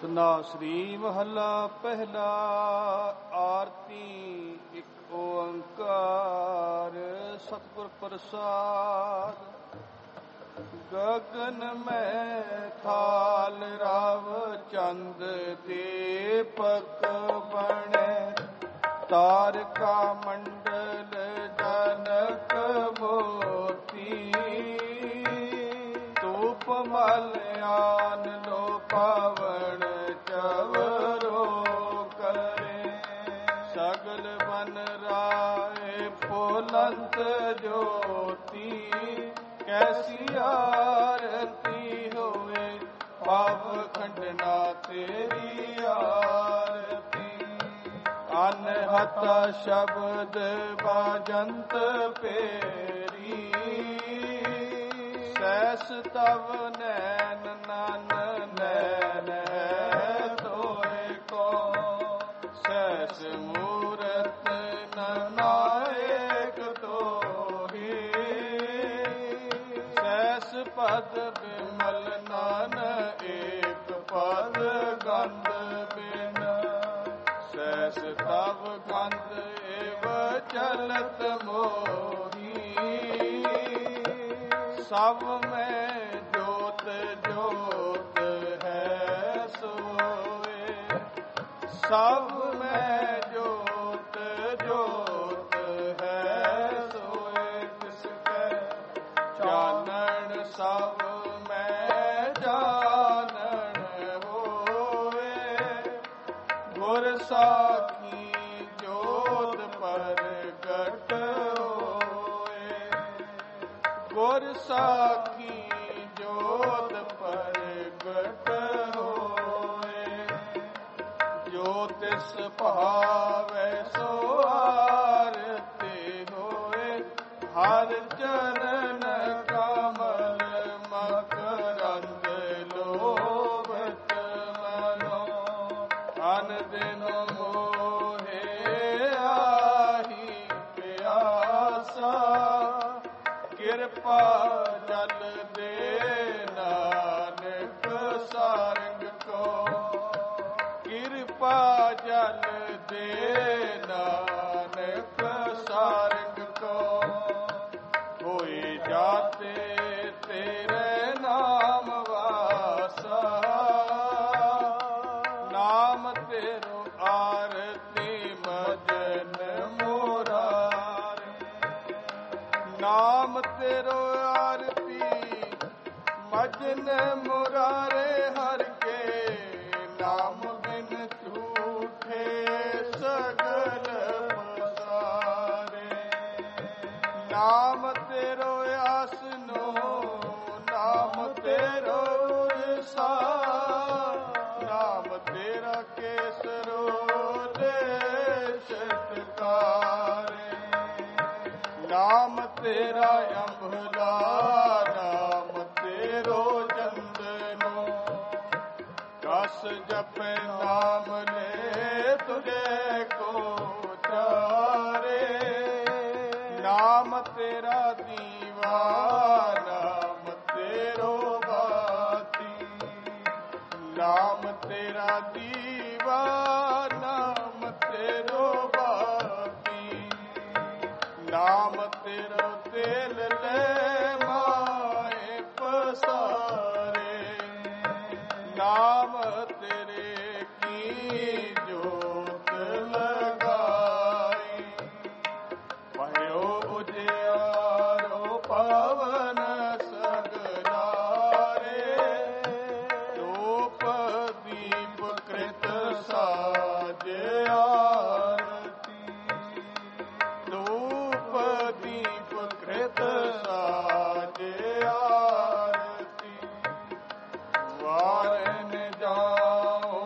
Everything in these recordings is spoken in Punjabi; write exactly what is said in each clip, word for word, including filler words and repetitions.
ਸਤਨਾਸਰੀ ਮਹੱਲਾ ਪਹਿਲਾ। ਆਰਤੀ ਇੱਕ ਓੰਕਾਰ ਸਤਿਗੁਰ ਪ੍ਰਸਾਦ। ਗਗਨ ਮੈਂ ਥਾਲ ਰਵ ਚੰਦ ਦੀਪਕ ਬਣੇ, ਤਾਰਕਾ ਮੰਡਲ ਜਨਕ ਮੋਤੀ। ਧੂਪ ਮਲਿਆਨ ਲੋ ਪਾਵਣ ਚਵਰੋ ਕਰੇ, ਸਗਲ ਬਨ ਰਾਏ ਫੁਲੰਤ ਜੋਤੀ। ਕੈਸੀ ਆਰਤੀ ਹੋਏ ਪਾਵ ਖੰਡਨਾ ਤੇਰੀ ਆਰਤੀ। ਅਨਹਤ ਸ਼ਬਦ ਬਾਜੰਤ ਪੇਰੀ, ਸੈਸ ਤਵ ਨੈਨ ਨਨ ਨੈਨ ਹੈ ਤੋਏ ਕੋ। ਸੈਸ ਮੂਰਤ ਨਨਾਇਕ ਤੋਹੀ, ਸੈਸ ਪਦ ਬਿਮਲ ਨਨ ਏਕ ਪਦ ਗੰਧ ਬਿਨ। ਸੈਸ ਤਵ ਗੰਧ ਏਵ ਚਲਤ ਮੋਹੀ। ਸਭ ਮੈਂ ਜੋਤ ਜੋਤ ਹੈ ਸੋਏ, ਸਭ ਮੈਂ ਜੋਤ ਜੋਤ ਹੈ ਸੋਏ। ਤਿਸ ਕੈ ਚਾਨਣ ਸਭ ਮੈਂ ਜਾਣਨ ਹੋਏ, ਗੁਰ ਸਾਖੀ ਜੋਤ ਪ੍ਰਗਟ ਹੋਏ। ਗੁਰ ਸਾਖੀ ਜੋਤ ਪ੍ਰਗਟ ਹੋਏ, ਜੋ ਤਿਸ ਭਾਵੈ ਸੋ ਆਰਤੀ ਹੋਏ। ਹਰ ਚਰਨ ਕਮਲ ਮਕਰੰਦ ਲੋਭਤ ਮਨੋ, ਅਨ ਦਿਨ ਮੋਹੇ ਆਹੀ ਪਿਆਸਾ। ਕਿਰਪਾ ਜਲ ਦੇ ਨਾਨਕ ਸਾਰੰਗ ਕੋ, ਕਿਰਪਾ ਜਲ ਦੇ ਨਾਨਕ ਸਾਰੰਗ ਕੋ। ਹੋਏ ਜਾਤੇ ਤੇਰੇ ਨਾਮ ਵਾਸਾ, ਨਾਮ ਤੇਰੋ ਆਰਤੀ ਮਜਨ ਮੁਰਾਰੇ। ਨਾਮ ਤੇਰੋ ਆਰਤੀ ਮਜਨ ਮੁਰਾਰੇ, ਹਰ ਕੇ ਨਾਮ ਬਿਨ ਝੂਠੇ ਸਗਲ ਪਸਾਰੇ। ਨਾਮ ਤੇਰੋ ਆਸਨੋ, ਨਾਮ ਤੇਰੋ ਰਸਾ। ਨਾਮ ਤੇਰਾ ਕੇਸਰੋ ਦੇ ਛਟਕਾਰੇ। ਨਾਮ ਤੇਰਾ ਅੰਬਲਾ, ਨਾਮ ਤੇਰੋ ਚੰਦਨੋ। ਕਸ ਜਪੈ ਨਾਮ ਲੈ ਤੁਝੇ ਕੋ ਚਾਰੇ। ਨਾਮ ਤੇਰਾ ਦੀਵਾ, ਨਾਮ ਤੇਰੋ ਬਾਤੀ। ਨਾਮ ਤੇਰਾ ਦੀਵਾ, ਨਾਮ ਤੇਰੋ ਬਾਤੀ। ਨਾਮ ਤੇਰਾ ਤੇਲ ਲੈ ਮਾਏ ਪਸਾਰੇ। ਨਾਮ ਤੇਰੇ ਕੀ ਜੋਤ ਲਗਾਈ, ਭਇਓ ਉਜਿਆਰੋ ਪਵਨ ਸਗਲਾਰੇ। ਧੂਪ ਦੀਪ ਕ੍ਰਿਤ ਸਾਜੇ ਆਰਤੀ, ਧੂਪ ਦੀਪ ਕ੍ਰਿਤ ਸਾਜੇ ਆਰਤੀ। ਵਾਰਨ ਜਾਓ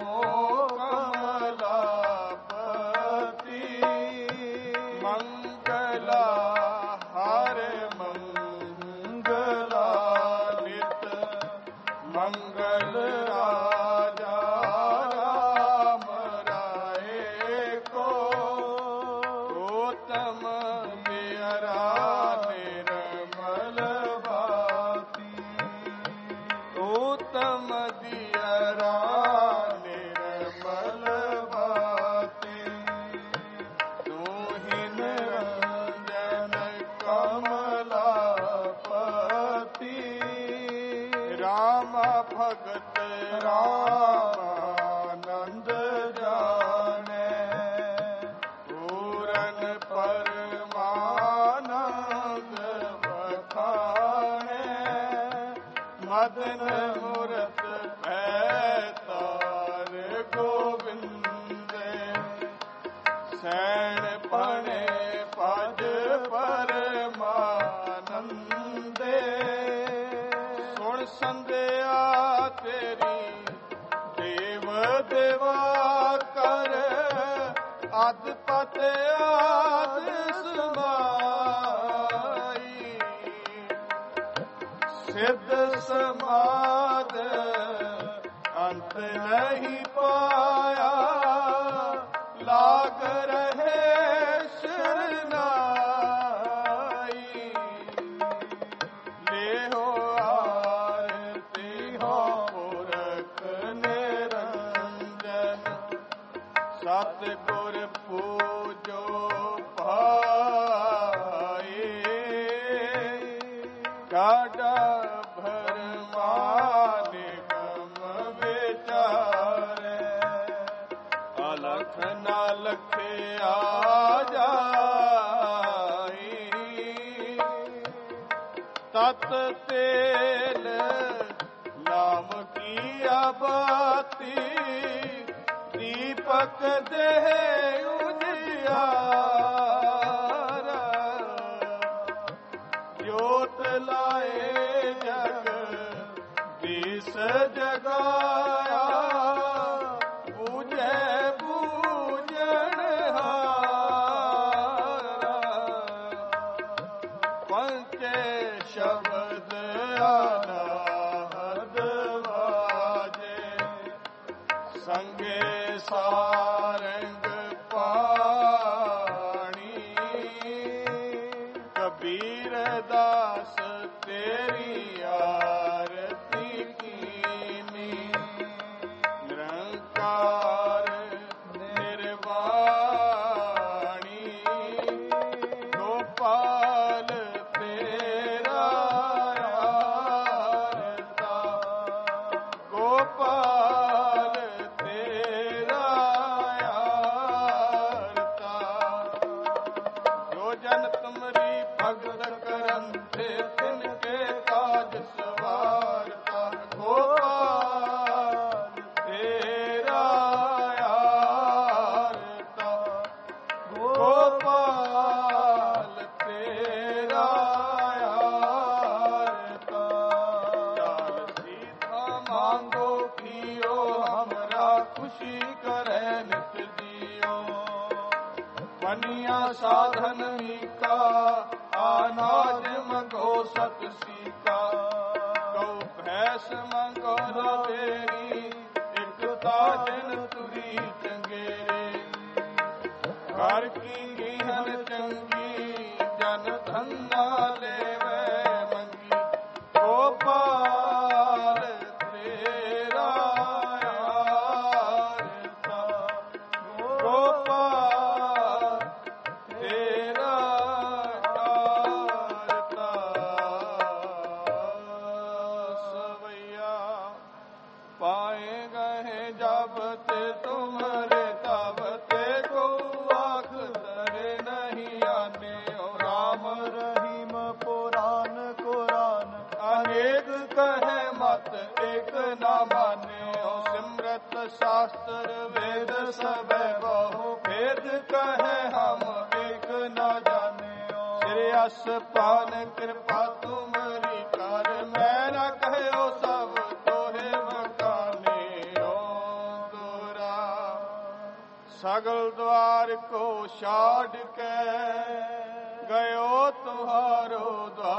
ਭਗਤ ਰਾਮ ਆਨੰਦ ਜਾਣੈ, ਪੂਰਨ ਪਰਮਾਨੰਦ ਬਖਾਣੈ, ਮਦਨ ਮੂਰਤ ਭੈ ਤਾਰ ਗੋਬਿੰਦੇ, ਸੈਣ ਪਣੇ ਭਜ ਪਰਮਾਨੰਦੇ, ਸੁਣ ਸੰਧਿਆ ਤੇਰੀ ਦੇਵ ਦੇਵਾ ਕਰ, ਅਦ ਪਤ ਆਦ ਸਮਾਈ, ਸਿੱਧ ਸਮਾਦ ਅੰਤ ਨਹੀਂ ਪਾਇਆ, ਲਾਗ ਰਹੇ ਸ਼ਰਨਾਈ, ਲੇਹੋ ਆਰਤੀ ਹੋ ਪੁਰਖ ਨਿਰੰਜਨ, ਸਤਿਗੁਰ ਪੂਜੋ ਭਾਈ, ਕਾਢਾ ਭਰਮਾ ਨਿਗਮ ਵਿਚਾਰੈ, ਅਲਖ ਨਾ ਲਖਿਆ ਜਾਈ, ਤਤ ਤੇਲ ਨਾਮ ਕੀ ਆਬਾਤੀ, ਦੀਪਕ ਦੇਹ ਉਜਿਆਰਾ, ਜੋਤ ਲਾਏ ਜਗ ਦੀਸ ਜਗਾਇਆ, ਬੂਝੈ ਬੂਝਣਹਾਰਾ, ਪੰਚੇ ਸ਼ਬਦ ਅਨਾਹਦ ਵਾਜੇ, ਸੰਗੇ ਸਾਰੰਗ ਪਾਣੀ, ਕਬੀਰ ਦਾਸ ਤੇਰੀ ਆਰਤੀ ਕੀਨੀ, ਨਿਰੰਕਾਰ ਨਿਰਵਾਣੀ, ਗੋਪਾਲ ਤੇਰਾ ਆਰਤਾ, ਗੋਪਾਲ ਤੇਰਾ ਆਰਤਾ, ਜੋ ਜਨ ਤੁਮਰੀ ਭਗਤ ਕਰੰਤੇ, ਤਿਨ ਕੇ ਕਾਜ ਸਵਾਰਤਾ, ਗੋਪਾਲ ਤੇਰਾ ਆਰਤਾ, ਗੋਪਾਲ ਤੇਰਾ ਆਰਤਾ, ਚਾਲ ਸੀਤਾ ਮਾਂਗੋ ਕੀਓ, ਹਮਰਾ ਖੁਸ਼ੀ ਕਰੈ ਨਿਤ ਜੀਓ, ਬਨੀਆ ਸਾਧਨ ਮੀਕਾ, ਆਨਾਜ ਮੰਗੋ ਸਤ ਸੀਕਾ, ਕਉ ਭੈਸ ਮੰਗੋ ਰਵੇਰੀ, ਇਕ ਤਾਜਨ ਤੁਰੀ ਚੰਗੇਰੇ, ਘਰ ਕੀ ਗੀਹਨ ਚੰਗੀ, ਜਨ ਧੰਨਾ ਲੇਵੈ ਮੰਗੀ, ਗੋਪਾਲ ਤੇਰਾ ਆਰਤਾ, ਗੋਪਾਲ ਤੇਰਾ ਆਰਤਾ, ਸਵਈਆ ਪਾਏ ਗਏ ਜਬ ਤੇ ਤੁਮਰੇ, ਤਬ ਤੇ ਕੋ ਆਖ ਤਰੇ ਨਹੀਂ ਆਨੇ, ਰਾਮ ਰਹੀਮ ਪੁਰਾਨ ਕੁਰਾਨ, ਅਨੇਕ ਕਹੇ ਮਤ ਇੱਕ ਨਾ ਮਾਨੇ, ਸਿਮਰਤ ਸ਼ਾਸਤਰ ਵੇਦ ਸਭੈ ਬਹੁ ਭੇਦ, ਕਹੇ ਹਮ ਇੱਕ ਨਾ ਜਾਣੇ, ਸ੍ਰੀ ਅਸਪਾਨ ਕਿਰਪਾ ਤੁਮਰੀ ਕਰ, ਮੈਂ ਨਾ ਕਹਿਓ ਸਭ ਤੋਹੇ ਵਕਾਨੇ, ਓ ਦੋਰਾ ਸਗਲ ਦਵਾਰ ਕੋ ਛਾੜ ਕੇ, ਗਇਓ ਤੁਹਾਰੋ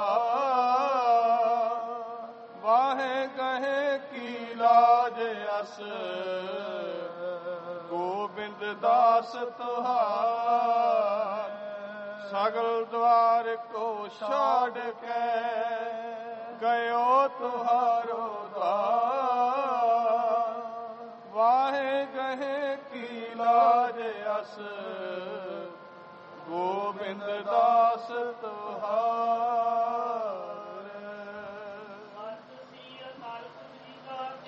ਦਵਾਰ, ਵਾਹੇ ਗਹੇ ਕੀ ਲਾਜ ਅਸ, ਗੋਬਿੰਦ ਦਾਸ ਤੁਹਾਰ, ਸਗਲ ਦਵਾਰ ਕੋ ਛਾੜ ਕੇ, ਗਇਓ ਤੁਹਾਰੋ ਦਵਾਰ, ਵਾਹੇ ਗਹੇ ਕੀ ਲਾਜ ਅਸ, ਗੋਬਿੰਦ ਦਾਸ ਤੁਹਾਰ।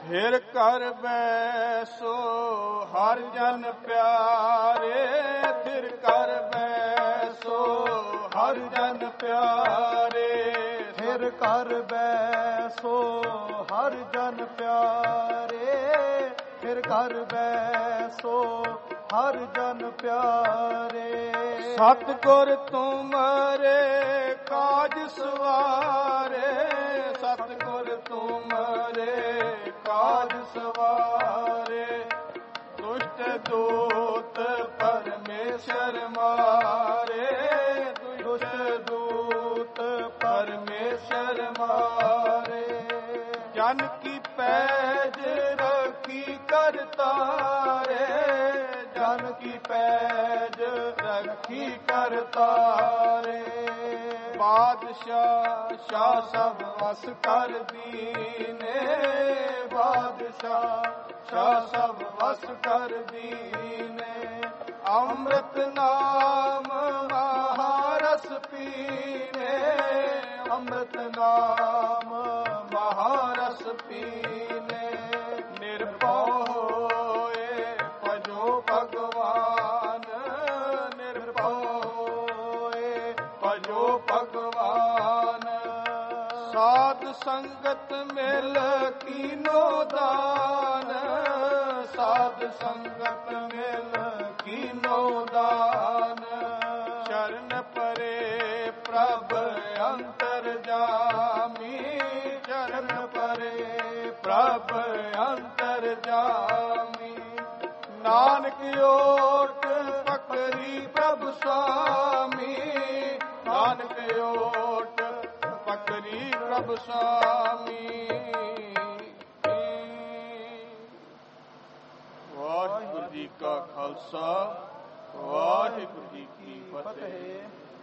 ਫਿਰ ਕਰ ਬੈਸੋ ਹਰ ਜਨ ਪਿਆਰੇ, ਫਿਰ ਕਰ ਬੈਸੋ ਹਰ ਜਨ ਪਿਆਰੇ, ਫਿਰ ਕਰ ਬੈਸੋ ਹਰ ਜਨ ਪਿਆਰੇ, ਫਿਰ ਕਰ ਬੈਸੋ ਹਰ ਜਨ ਪਿਆਰੇ। ਸਤਿਗੁਰ ਤੁਮਰੇ ਕਾਜ ਸਵਾਰੇ, ਸਤਿਗੁਰ ਤੁਮਰੇ ਕਾਜ ਸਵਾਰੇ, ਦੁਸ਼ਟ ਦੂਤ ਪਰਮੇਸ਼ਰ ਮਾਰੇ, ਦੁਸ਼ਟ ਦੂਤ ਪਰਮੇਸ਼ਰ ਮਾਰੇ। ਜਨ ਕੀ ਪੈਜ ਰੱਖੀ ਕਰਤਾਰੇ, ਜਨ ਕੀ ਪੈਜ ਰੱਖੀ ਕਰਤਾਰੇ। ਬਾਦਸ਼ਾਹ ਸ਼ਾਹ ਸਭ ਵਸ ਕਰ ਦੀਨੇ, ਬਾਦਸ਼ਾਹ ਸ਼ਾਹ ਸਭ ਵਸ ਕਰ ਦੀਨੇ। ਅੰਮ੍ਰਿਤ ਨਾਮ ਮਹਾਰਸ ਪੀਨੇ, ਅੰਮ੍ਰਿਤ ਨਾਮ ਮਹਾਰਸ ਪੀਨੇ। ਨਿਰਭਉ ਹੋਏ ਭਜੋ ਭਗਵਾਨ, ਨਿਰਭਉ ਹੋਏ ਭਜੋ ਭਗਵਾਨ। ਸਾਧ ਸੰਗਤ ਮਿਲ ਕੀਨੋ ਦਾਨ, ਸਾਧ ਸੰਗਤ ਮਿਲ ਕੀਨੋ ਦਾਨ। ਚਰਨ ਪਰੇ ਪ੍ਰਭ ਅੰਤਰ ਜਾਮੀ, ਚਰਨ ਪਰੇ ਪ੍ਰਭ ਅੰਤਰ ਜਾਮੀ। ਨਾਨਕ ਓਟ ਪਕਰੀ ਪ੍ਰਭ ਸੁਆਮੀ, ਨਾਨਕ ਓਟ ਪਕਰੀ ਪ੍ਰਭ ਸੁਆਮੀ। ਵਾਹਿਗੁਰੂ ਜੀ ਕਾ ਖਾਲਸਾ, ਵਾਹਿਗੁਰੂ ਜੀ ਕੀ ਫਤਿਹ।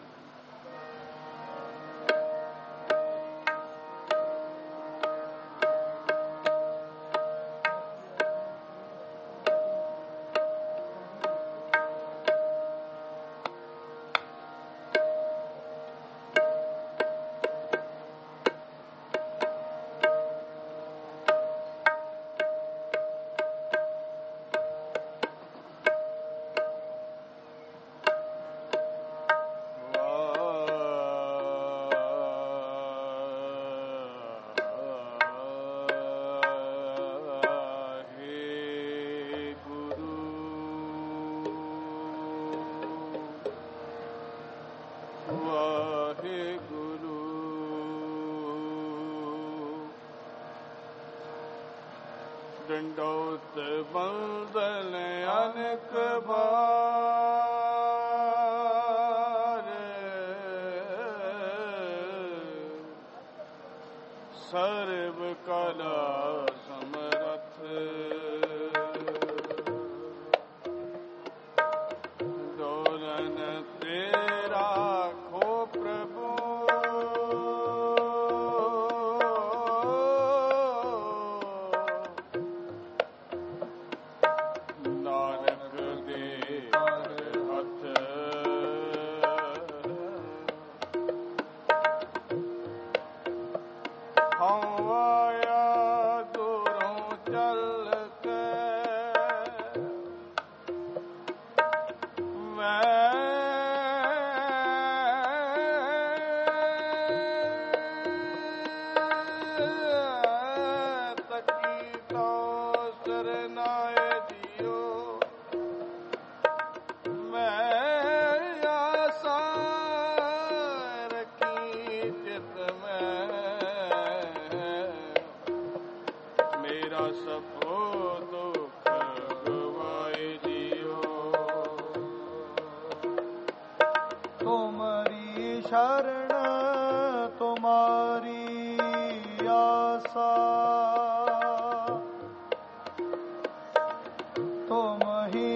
ਡੰਡੋਤ ਬੰਦਨ ਅਨਕ ਬਾਰ, ਸਰਬ ਕਲਾ ਸਮਰਥ। ਡੋਲਨ ਤੇਰਾ ਖੋ ਪ੍ਰਭੂ, ਸ਼ਰਨ ਤੁਮਾਰੀ ਆਸਾ, ਤੁਮ ਹੀ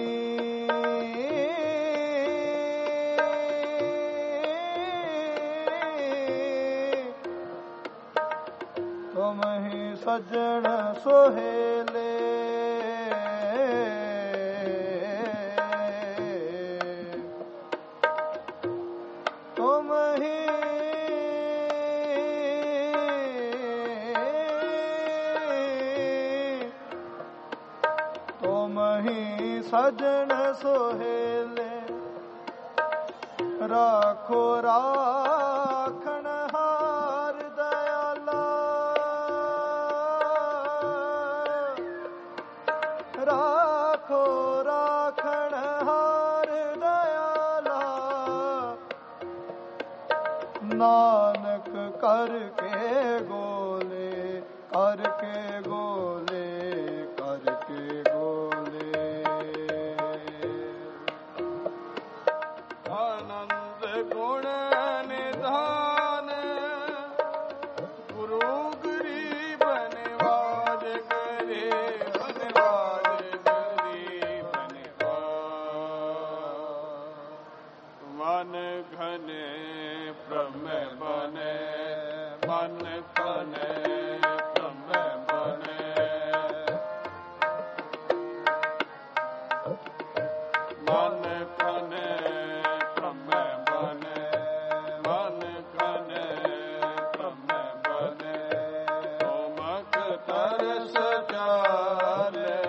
ਤੁਮ ਹੀ ਸੱਜਣ ਸੋਹੇਲੇ। ਸਜਣ ਸੋਹੇਲੇ ਰਾਖੋ ਰਾਖਣ ਹਾਰ ਦਇਆਲਾ ਰਾਖੋ ਰਾਖਣ ਹਾਰ ਦਇਆਲਾ ਨਾਨਕ ਕਰਕੇ ਗੋਲੇ ਕਰਕੇ ਗੋਲੇ ਕਰਕੇ ਗੋਲੇ ਆਨੰਦ ਗੁਣ ਨਿਧਾਨ ਗੁਰੂ ਗਰੀਬ ਨਿਵਾਜ ਕਰੇ ਨਿਵਾਜ ਗਰੀਬ ਨਿਵਾਜ ਮਨ ਘਨੇ ਬ੍ਰਹਮ ਬਨੇ ਮਨ ਘਨੇ ਬ੍ਰਹਮ ਬਨੇ ਮਨ ਘਨੇ ਬ੍ਰਹਮ ਬਨੇ ਮਨ ਘਨੇ ਬ੍ਰਹਮ ਬਨੇ ਓਮਕ ਤਰਸ ਚਾਲੇ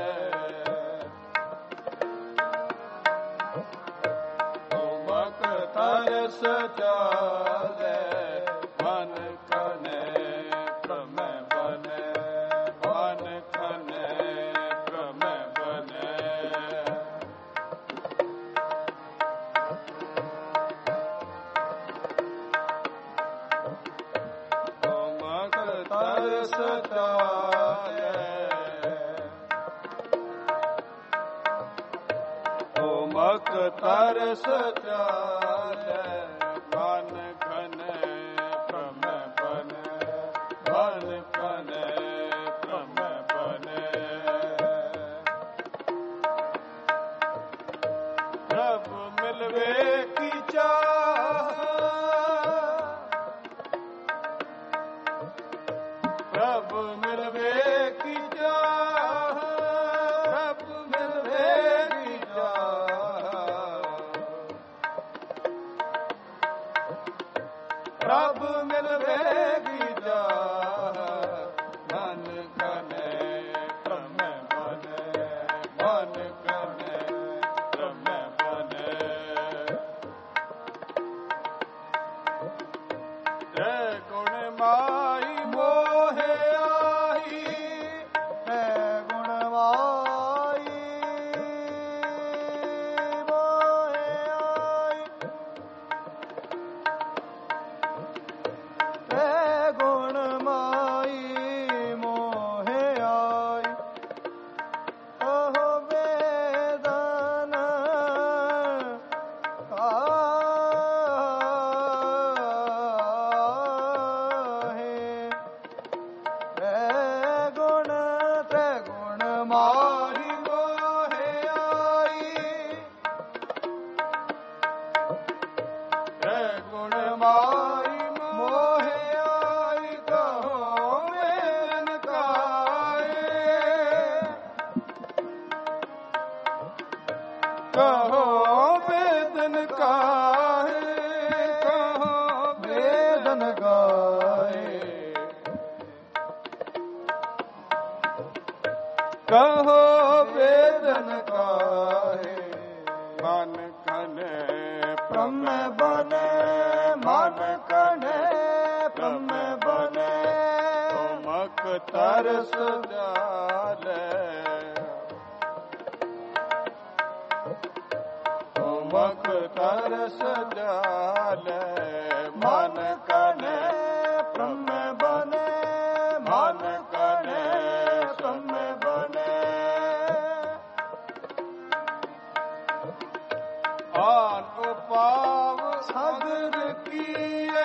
ਓਮਕ ਤਰਸ ਚਾਲੇ ਮਨ ਘਨੇ ਬ੍ਰਹਮ ਬਨੇ ਮਨ ਘਨੇ ਬ੍ਰਹਮ ਬਨੇ ਓਮਕ ਤਰਸ ਚਾਲੇ ਓਮਕ ਤਰਸ ਚਾਲੇ ਮਨ ਘਨੇ ਬ੍ਰਹਮ ਬਨੇ ਮਨ ਘਨੇ ਬ੍ਰਹਮ ਬਨੇ ਪ੍ਰਭ ਮਿਲਵੇ ਕੀ ਚਾਹ ਪ੍ਰਭ ਮਿਲਵੇ ਕੀ ਚਾਹ ਪ੍ਰਭ ਮਿਲਵੇ ਕੀ ਚਾਹ ਪ੍ਰਭ ਮਿਲਵੇ ਕੀ ਚਾਹ ਮਨ ਘਨੇ ਬ੍ਰਹਮ ਬਨੇ ਮਨ ਘਨੇ ਬ੍ਰਹਮ ਬਨੇ ਤੈ ਗੁਣ ਮਾਈ ਮੋਹਿ ਆਈ ਹੈ ਗੁਣਵਾਈ ਮੋਹਿ ਆਈ ਹੈ ਗੁਣ ਮਾਈ ਮੋਹਿ ਆਈ ਉਹ ਵੇਦਨ ਕਾਹੇ ਤ੍ਰੈ ਗੁਣ ਤ੍ਰੈ ਗੁਣ ਮਾਰੀ ਮੋਹਿ ਆਈ ਤੈ ਗੁਣ ਮਾਈ ਮੋਹਿ ਆਈ ਕਹੋ ਵੇਨ ਕਾਏ ਕਹੋ ਵੇਦਨ ਕਾਹੇ ਕਹੋ ਵੇਦਨ ਗਾਏ ਕਹੋ ਵੇਦਨ ਕਾਹੇ ਮਨ ਘਨੇ ਬ੍ਰਹਮ ਬਨੇ ਮਨ ਕਣੇ ਬ੍ਰਹਮ ਬਨੇ ਓਮਕ ਤਰਸ ਜਾਲੇ ਓਮਕ ਤਰਸ ਜਾਲੇ ਮਨ ਘਨੇ ਬ੍ਰਹਮ ਬਨੇ ਮਨ ਕਣੇ ਬ੍ਰਹਮ ਬਨੇ ਆਨ ਉਪਾਵ ਸਗਰ ਕੀਏ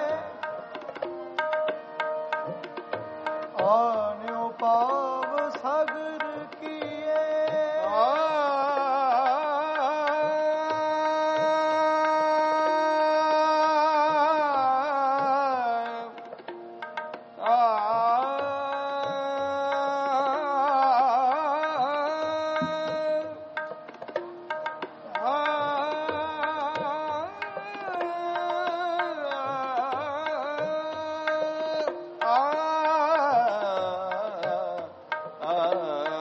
ਆਨਿਓ ਪਾਵ ਸਗਰ ਕੀਏ ਆ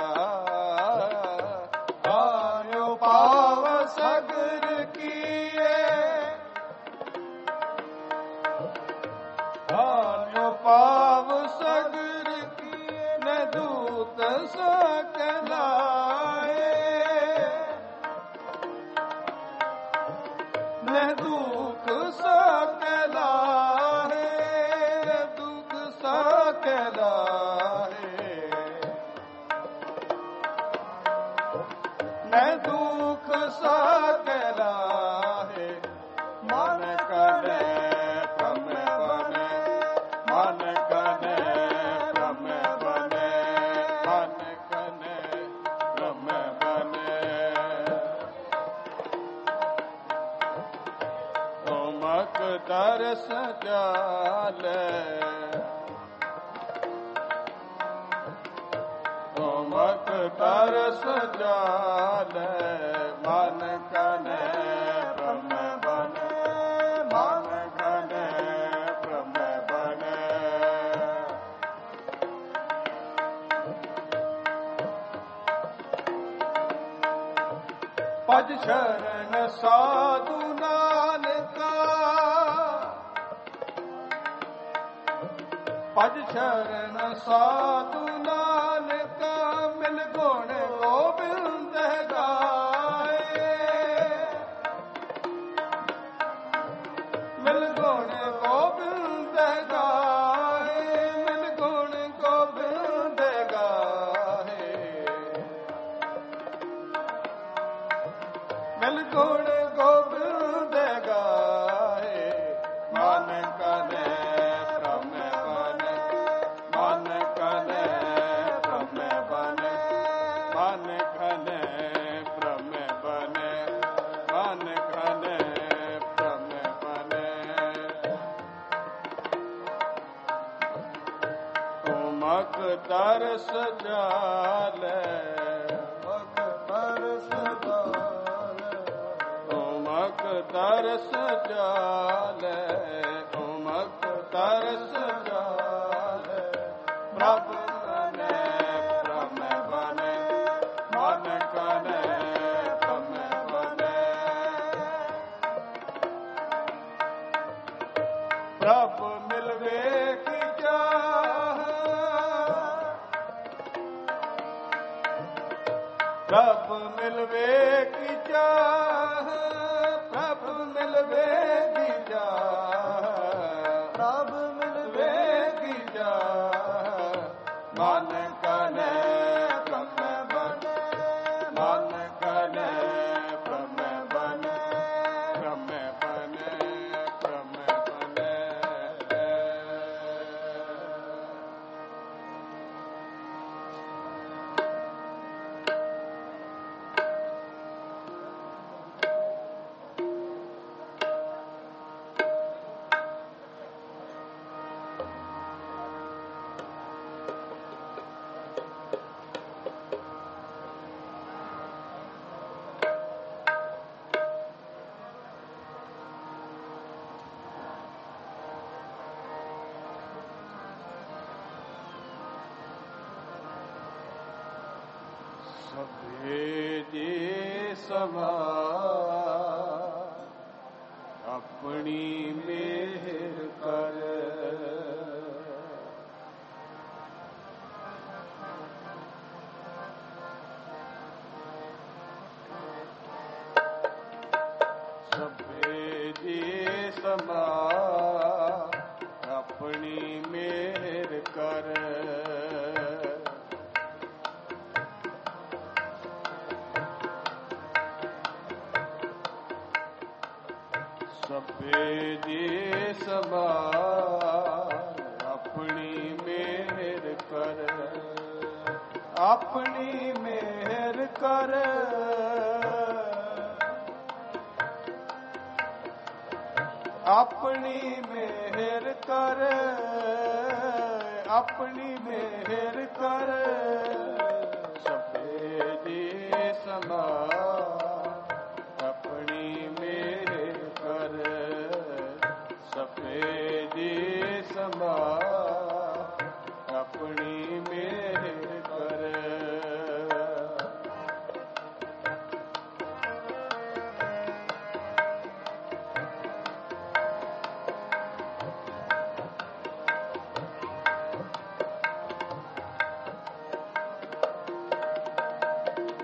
सगर किए न दूत सकलाए न दुख सकलाए दुख सकलाए न दुख सकलाए मन कने ब्रह्म बने मन कने ब्रह्म बने मन कने ब्रह्म बने ओमक तरस जाले ओमक तरस जाले मन कने ब्रह्म बने मन कने ब्रह्म बने पज शरण साधु नानका पज शरण साधु नानका मिल गुण गोबिंद गाए मिल गुण गोबिंद गाए मिल गुण गोबिंद गाए मिल गुण गोबिंद गाए मन कने ब्रह्म बने मन कने ब्रह्म बने मन कने ब्रह्म बने मन कने ब्रह्म बने ओमक तरस जाले ओमक तरस जाले ओमक तरस जाले ओमक तरस जाले प्रभु कने ब्रह्म बने मन कने ब्रह्म बने प्रभु मिलवे की चाह प्रभु मिलवे की चाह प्रभु मिलवे की चाह प्रभु मिलवे की चाह मन कने ब्रह्म बने मन कने ब्रह्म बने ब्रह्म बने ब्रह्म बने सभे सभा अपनी मेहर कर सभे सभा अपनी मेहर कर सभे सभा अपनी मेहर कर अपनी मेहर कर अपनी मेहर कर अपनी मेहर कर सभे सभा अपनी मेहर कर सफेद सभा अपनी मेहर कर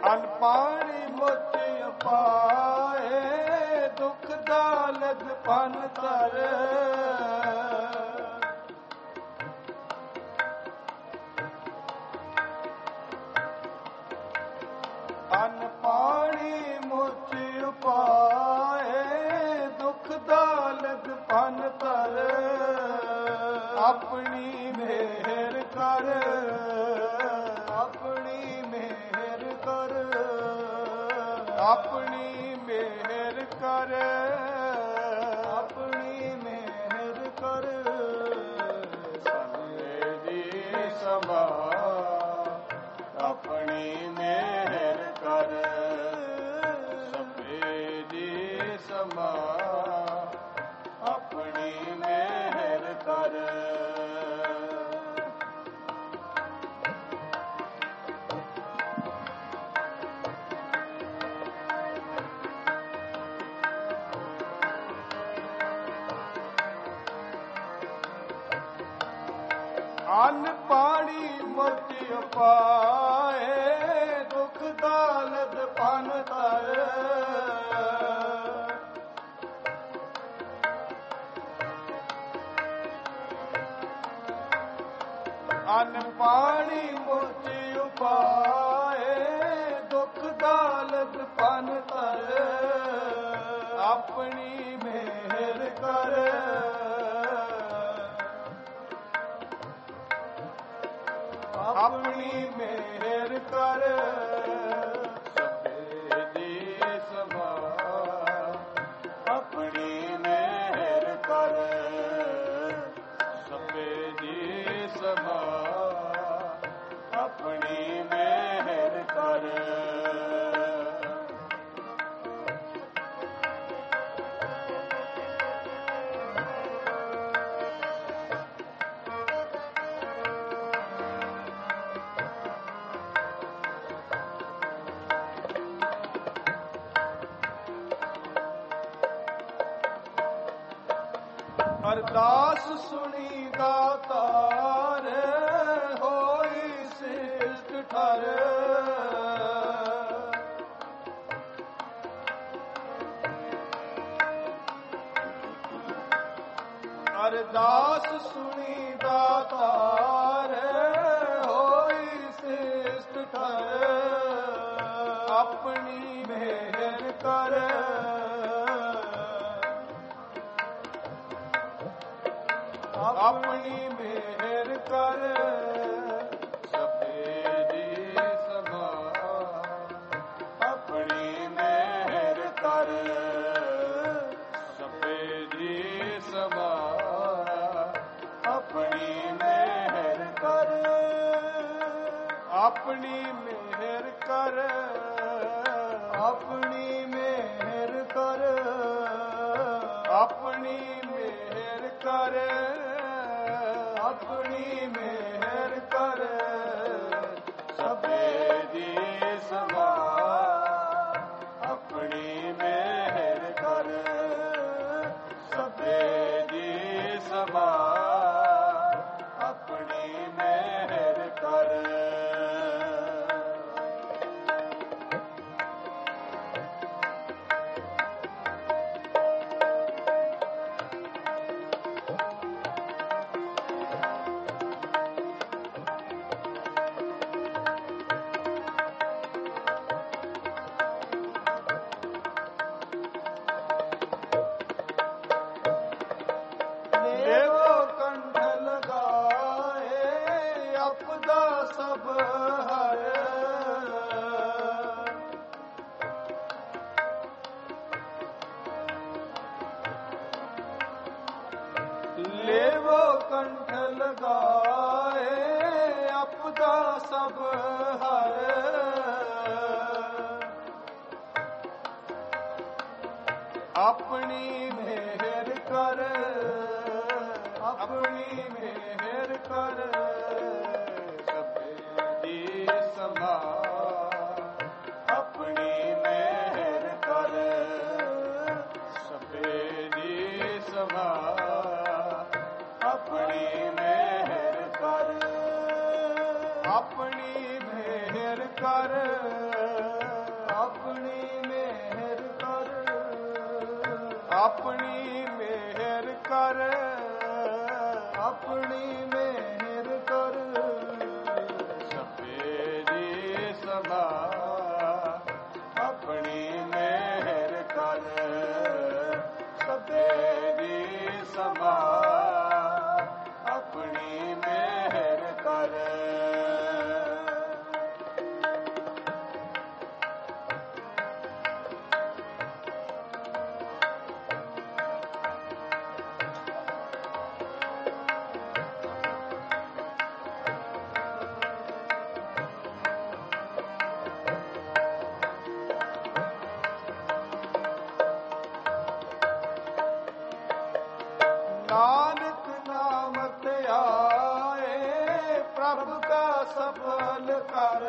ਅਨ ਪਾਣੀ ਮੁੱਚ ਪਾਏ ਦੁਖ ਦਾਲਦ ਪਨ ਤਰ ਅਨ ਪਾਣੀ ਮੁੱਚ ਪਾਏ ਦੁਖ ਦਾਲਦ ਪਨ ਤਰ ਆਪਣੀ ਮਿਹਰ ਕਰ ਆਪਣੀ ਮਿਹਰ ਕਰ ਆਪਣੀ ਮਿਹਰ ਕਰ ਆਪਣੀ ਮਿਹਰ ਕਰ ਸਭੇ ਦੀ ਸਮਾ ਆਪਣੀ ਮਿਹਰ ਕਰ ਸਭੇ ਦੀ ਸਮਾ ਆਪਣੀ ਮਿਹਰ ਕਰ ਅਨ ਪਾਣੀ ਮੁੱਚ ਪਾਏ ਦੁਖ ਦਾਲਦ ਪਨ ਤਰ ਅਨ ਪਾਣੀ ਮੁੱਚ ਪਾਏ ਦੁਖ ਦਾਲਦ ਪਨ ਤਰ ਆਪਣੀ ਮਿਹਰ ਕਰ ਆਪਣੀ ਮਿਹਰ ਕਰ ਸਭੇ ਦੀ ਸਮਾ ਆਪਣੀ ਮਿਹਰ ਕਰ ਸਭੇ ਦੀ ਸਮਾ ਆਪਣੀ ਮਿਹਰ ਕਰ ਅਰਦਾਸ ਸੁਣੀ ਦਾਤਾਰ ਹੋਈ ਸਿਸ਼ਟ ਠਰ ਅਰਦਾਸ ਸੁਣੀ ਦਾਤਾਰ ਹੋਈ ਸਿਸ਼ਟ ਠਰ ਆਪਣੀ ਮਿਹਰ ਕਰ ਆਪਣੀ ਮਿਹਰ ਕਰ ਸਭੇ ਦੀ ਸਮਾ ਆਪਣੀ ਮਿਹਰ ਕਰ ਸਭੇ ਦੀ ਸਮਾ ਆਪਣੀ ਮਿਹਰ ਕਰ ਆਪਣੀ ਮਿਹਰ ਕਰ ਆਪਣੀ ਮਿਹਰ ਕਰ ਆਪਣੀ ਮਿਹਰ ਕਰ ਆਪਣੀ ਮਿਹਰ ਕਰ ਸਭੇ ਦੀ ਸਮਾ ਆਪਣੀ ਮਿਹਰ ਕਰ ਸਭੇ ਦੀ ਸਮਾ ਆਪਣੀ ਮਿਹਰ ਕਰ ਦੇਵੋ ਕੰਠ ਲਗਾਏ ਆਪਦਾ ਸਭ ਹਰ ਲੇਵੋ ਕੰਠ ਲਗਾਏ ਆਪਦਾ ਸਭ ਹਰ ਆਪਣੀ ਮਿਹਰ ਕਰ ਆਪਣੀ ਮਿਹਰ ਕਰ ਸਭੇ ਦੀ ਸਮਾ ਆਪਣੀ ਮਿਹਰ ਕਰ ਸਭੇ ਦੀ ਸਮਾ ਆਪਣੀ ਮਿਹਰ ਕਰ ਆਪਣੀ ਮਿਹਰ ਕਰ ਆਪਣੀ ਮਿਹਰ ਕਰ ਆਪਣੀ ਮਿਹਰ ਕਰ ਆਪਣੀ ਮਿਹਰ ਕਰ ਸਭੇ ਦੀ ਸਭਾ ਆਪਣੀ ਮਿਹਰ ਕਰ ਸਭੇ ਦੀ ਸਭਾ ਆਪਣੀ ਮਿਹਰ ਕਰ ਨਾਨਕ ਨਾਮ ਧਿਆਏ ਪ੍ਰਭ ਕਾ ਸਫਲ ਕਰ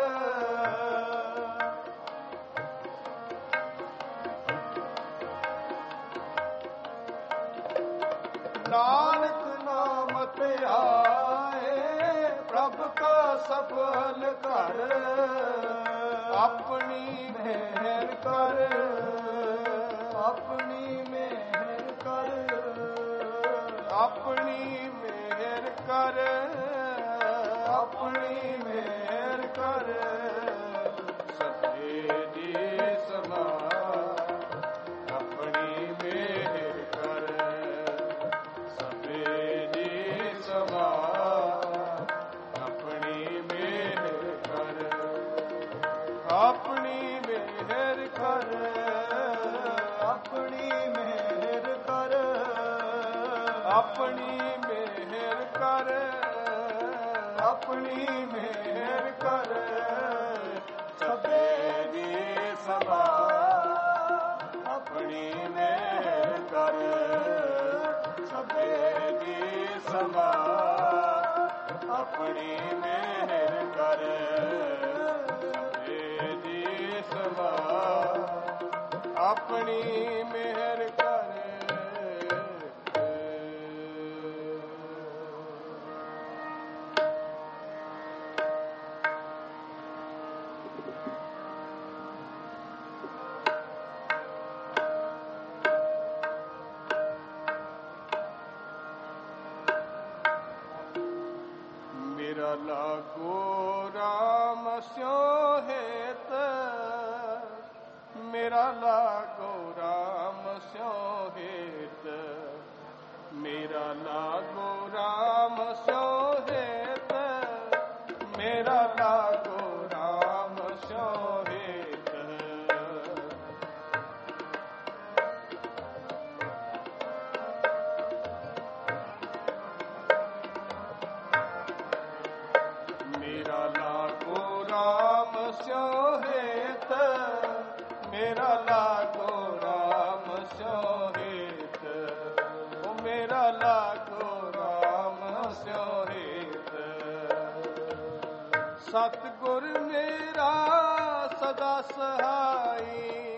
ਨਾਨਕ ਨਾਮ ਧਿਆਏ ਪ੍ਰਭ ਕਾ ਸਫਲ ਕਰ ਆਪਣੀ ਮਿਹਰ ਕਰ ਆਪਣੀ ਮਿਹਰ ਕਰ ਆਪਣੀ ਮਿਹਰ ਕਰ ਆਪਣੀ ਮਿਹਰ ਕਰ ਸਭੇ ਦੀ ਸਭਾ ਆਪਣੀ ਮਿਹਰ ਕਰ ਸਭੇ ਦੀ ਸਭਾ ਆਪਣੀ ਮਿਹਰ ਕਰ ਆਪਣੀ ਮਿਹਰ ਕਰ ਆਪਣੀ ਮਿਹਰ ਕਰ ਆਪਣੀ ਮਿਹਰ ਕਰ ਆਪਣੀ ਮਿਹਰ ਕਰ ਸਭੇ ਦੀ ਸਭਾ ਆਪਣੀ ਮਿਹਰ ਕਰ ਸਭੇ ਦੀ ਸਭਾ ਆਪਣੀ ਮਿਹਰ ਕਰ ਸਭੇ ਦੀ ਸਭਾ ਆਪਣੀ ਮਿਹਰ ਕਰ ਮੇਰਾ ਲਾਗੋ ਰਾਮ ਸਿਉ ਹੇਤ ਮੇਰਾ ਲਾਗੋ ਰਾਮ ਸਿਉ ਹੇਤ ਮੇਰਾ ਲਾਗੋ ਰਾਮ ਸਿਉ ਹੇਤ ਮੇਰਾ ਲਾਗੋ ਰਾਮ ਸਿਉ ਹੇਤ ਮੇਰਾ ਲਾਗੋ ਰਾਮ ਸਿਉ ਹੇਤ ਮੇਰਾ ਲਾਗੋ ਰਾਮ ਸਿਉ ਹੇਤ ਓ ਮੇਰਾ ਲਾਗੋ ਰਾਮ ਸਿਉ ਹੇਤ ਸਤਿਗੁਰ ਮੇਰਾ ਸਦਾ ਸਹਾਈ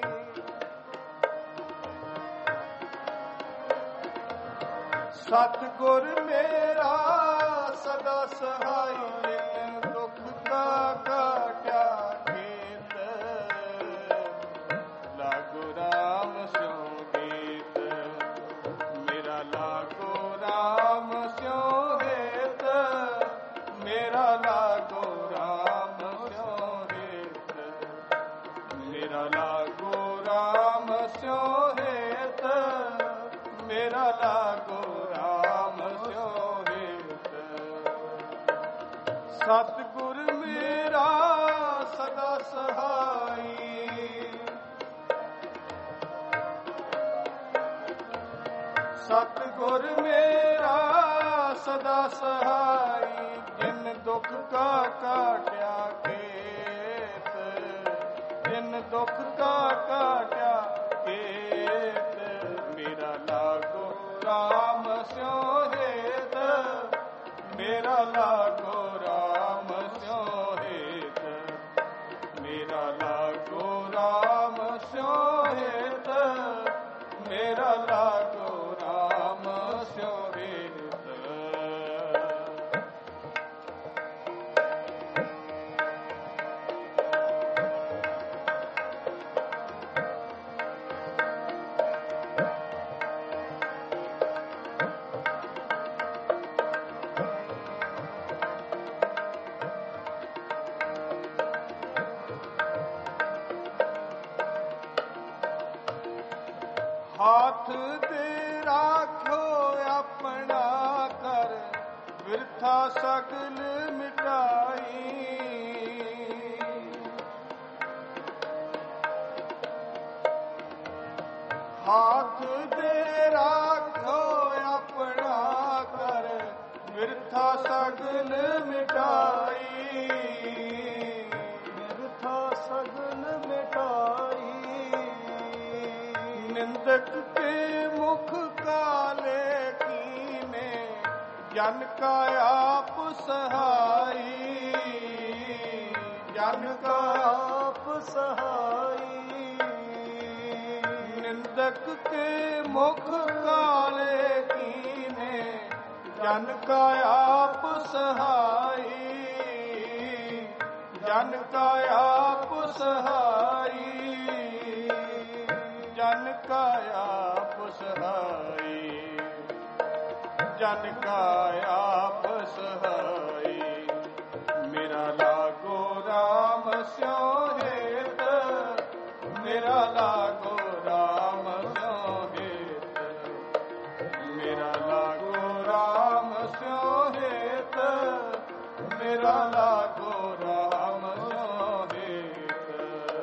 ਸਤਿਗੁਰ ਮੇਰਾ ਸਦਾ ਸਹਾਈ ਦੁੱਖ ਕਾ ਕਾਟਿਆ ਖੇਤ ਲਾਗੋ ਰਾਮ ਸਿਉ ਗੀਤ ਮੇਰਾ ਲਾਗੋ ਰਾਮ ਸਿਉ ਹੇਤ ਮੇਰਾ ਲਾਗੋ ਰਾਮ ਸਿਉ ਹੇਤ ਮੇਰਾ ਲਾਗੋ ਰਾਮ ਸਿਉ ਹੇਤ ਮੇਰਾ ਲਾਗੋ ਰਾਮ ਸਿਉ ਹੇਤ ਸਤਿਗੁਰ ਮੇਰਾ ਸਦਾ ਸਹਾਈ ਸਤਿਗੁਰ ਮੇਰਾ ਸਦਾ ਸਹਾਈ ਜਿਨ ਦੁੱਖ ਕਾ ਕਾਟਿਆ ਖੇਤ ਜਿਨ ਦੁੱਖ ਕਾ ਕਾਟਿਆ ਖੇਤ ਮੇਰਾ ਲਾਗੋ ਰਾਮ ਸਿਉ ਹੇਤ ਮੇਰਾ ਲਾਗੋ ਰਾਮ ਸਿਉ ਹੇਤ ਮੇਰਾ ਲਾਗੋ ਰਾਮ ਸਿਉ ਹੇਤ ਮੇਰਾ ਲਾਗੋ ਰਾਮ ਸਿਉ ਹੇਤ ਹਾਥ ਦੇ ਰਾਖੋ ਆਪਣਾ ਕਰ, ਬਿਰਥਾ ਸਗਲ ਮਿਟਾਈ। ਹਾਥ ਦੇ ਰਾਖੋ ਆਪਣਾ ਕਰ, ਬਿਰਥਾ ਸਗਲ ਮਿਟਾਈ। ਬਿਰਥਾ ਸਗਲ ਮਿਟਾਈ। ਨਿੰਦਕ ਕੇ ਮੁਖ ਕਾਲੇ ਕੀਨੇ, ਜਨ ਕਾ ਆਪ ਸਹਾਈ। ਜਨ ਕਾ ਆਪ ਸਹਾਈ। ਨਿੰਦਕ ਕੇ ਮੁਖ ਕਾਲੇ ਕੀਨੇ, ਜਨ ਕਾ ਆਪ ਸਹਾਈ। ਜਨ ਕਾ ਆਪ ਸਹਾਈ। ਜਨ ਕਾ ਆਪ ਸਹਾਈ। ਜਨ ਕਾ ਆਪ ਸਹਾਈ। ਮੇਰਾ ਲਾਗੋ ਰਾਮ ਸਿਉ ਹੇਤ, ਮੇਰਾ ਲਾਗੋ ਰਾਮ ਸਿਉ ਹੇਤ। ਮੇਰਾ ਲਾਗੋ ਰਾਮ ਸਿਉ ਹੇਤ, ਮੇਰਾ ਲਾਗੋ ਰਾਮ ਸਿਉ ਹੇਤ।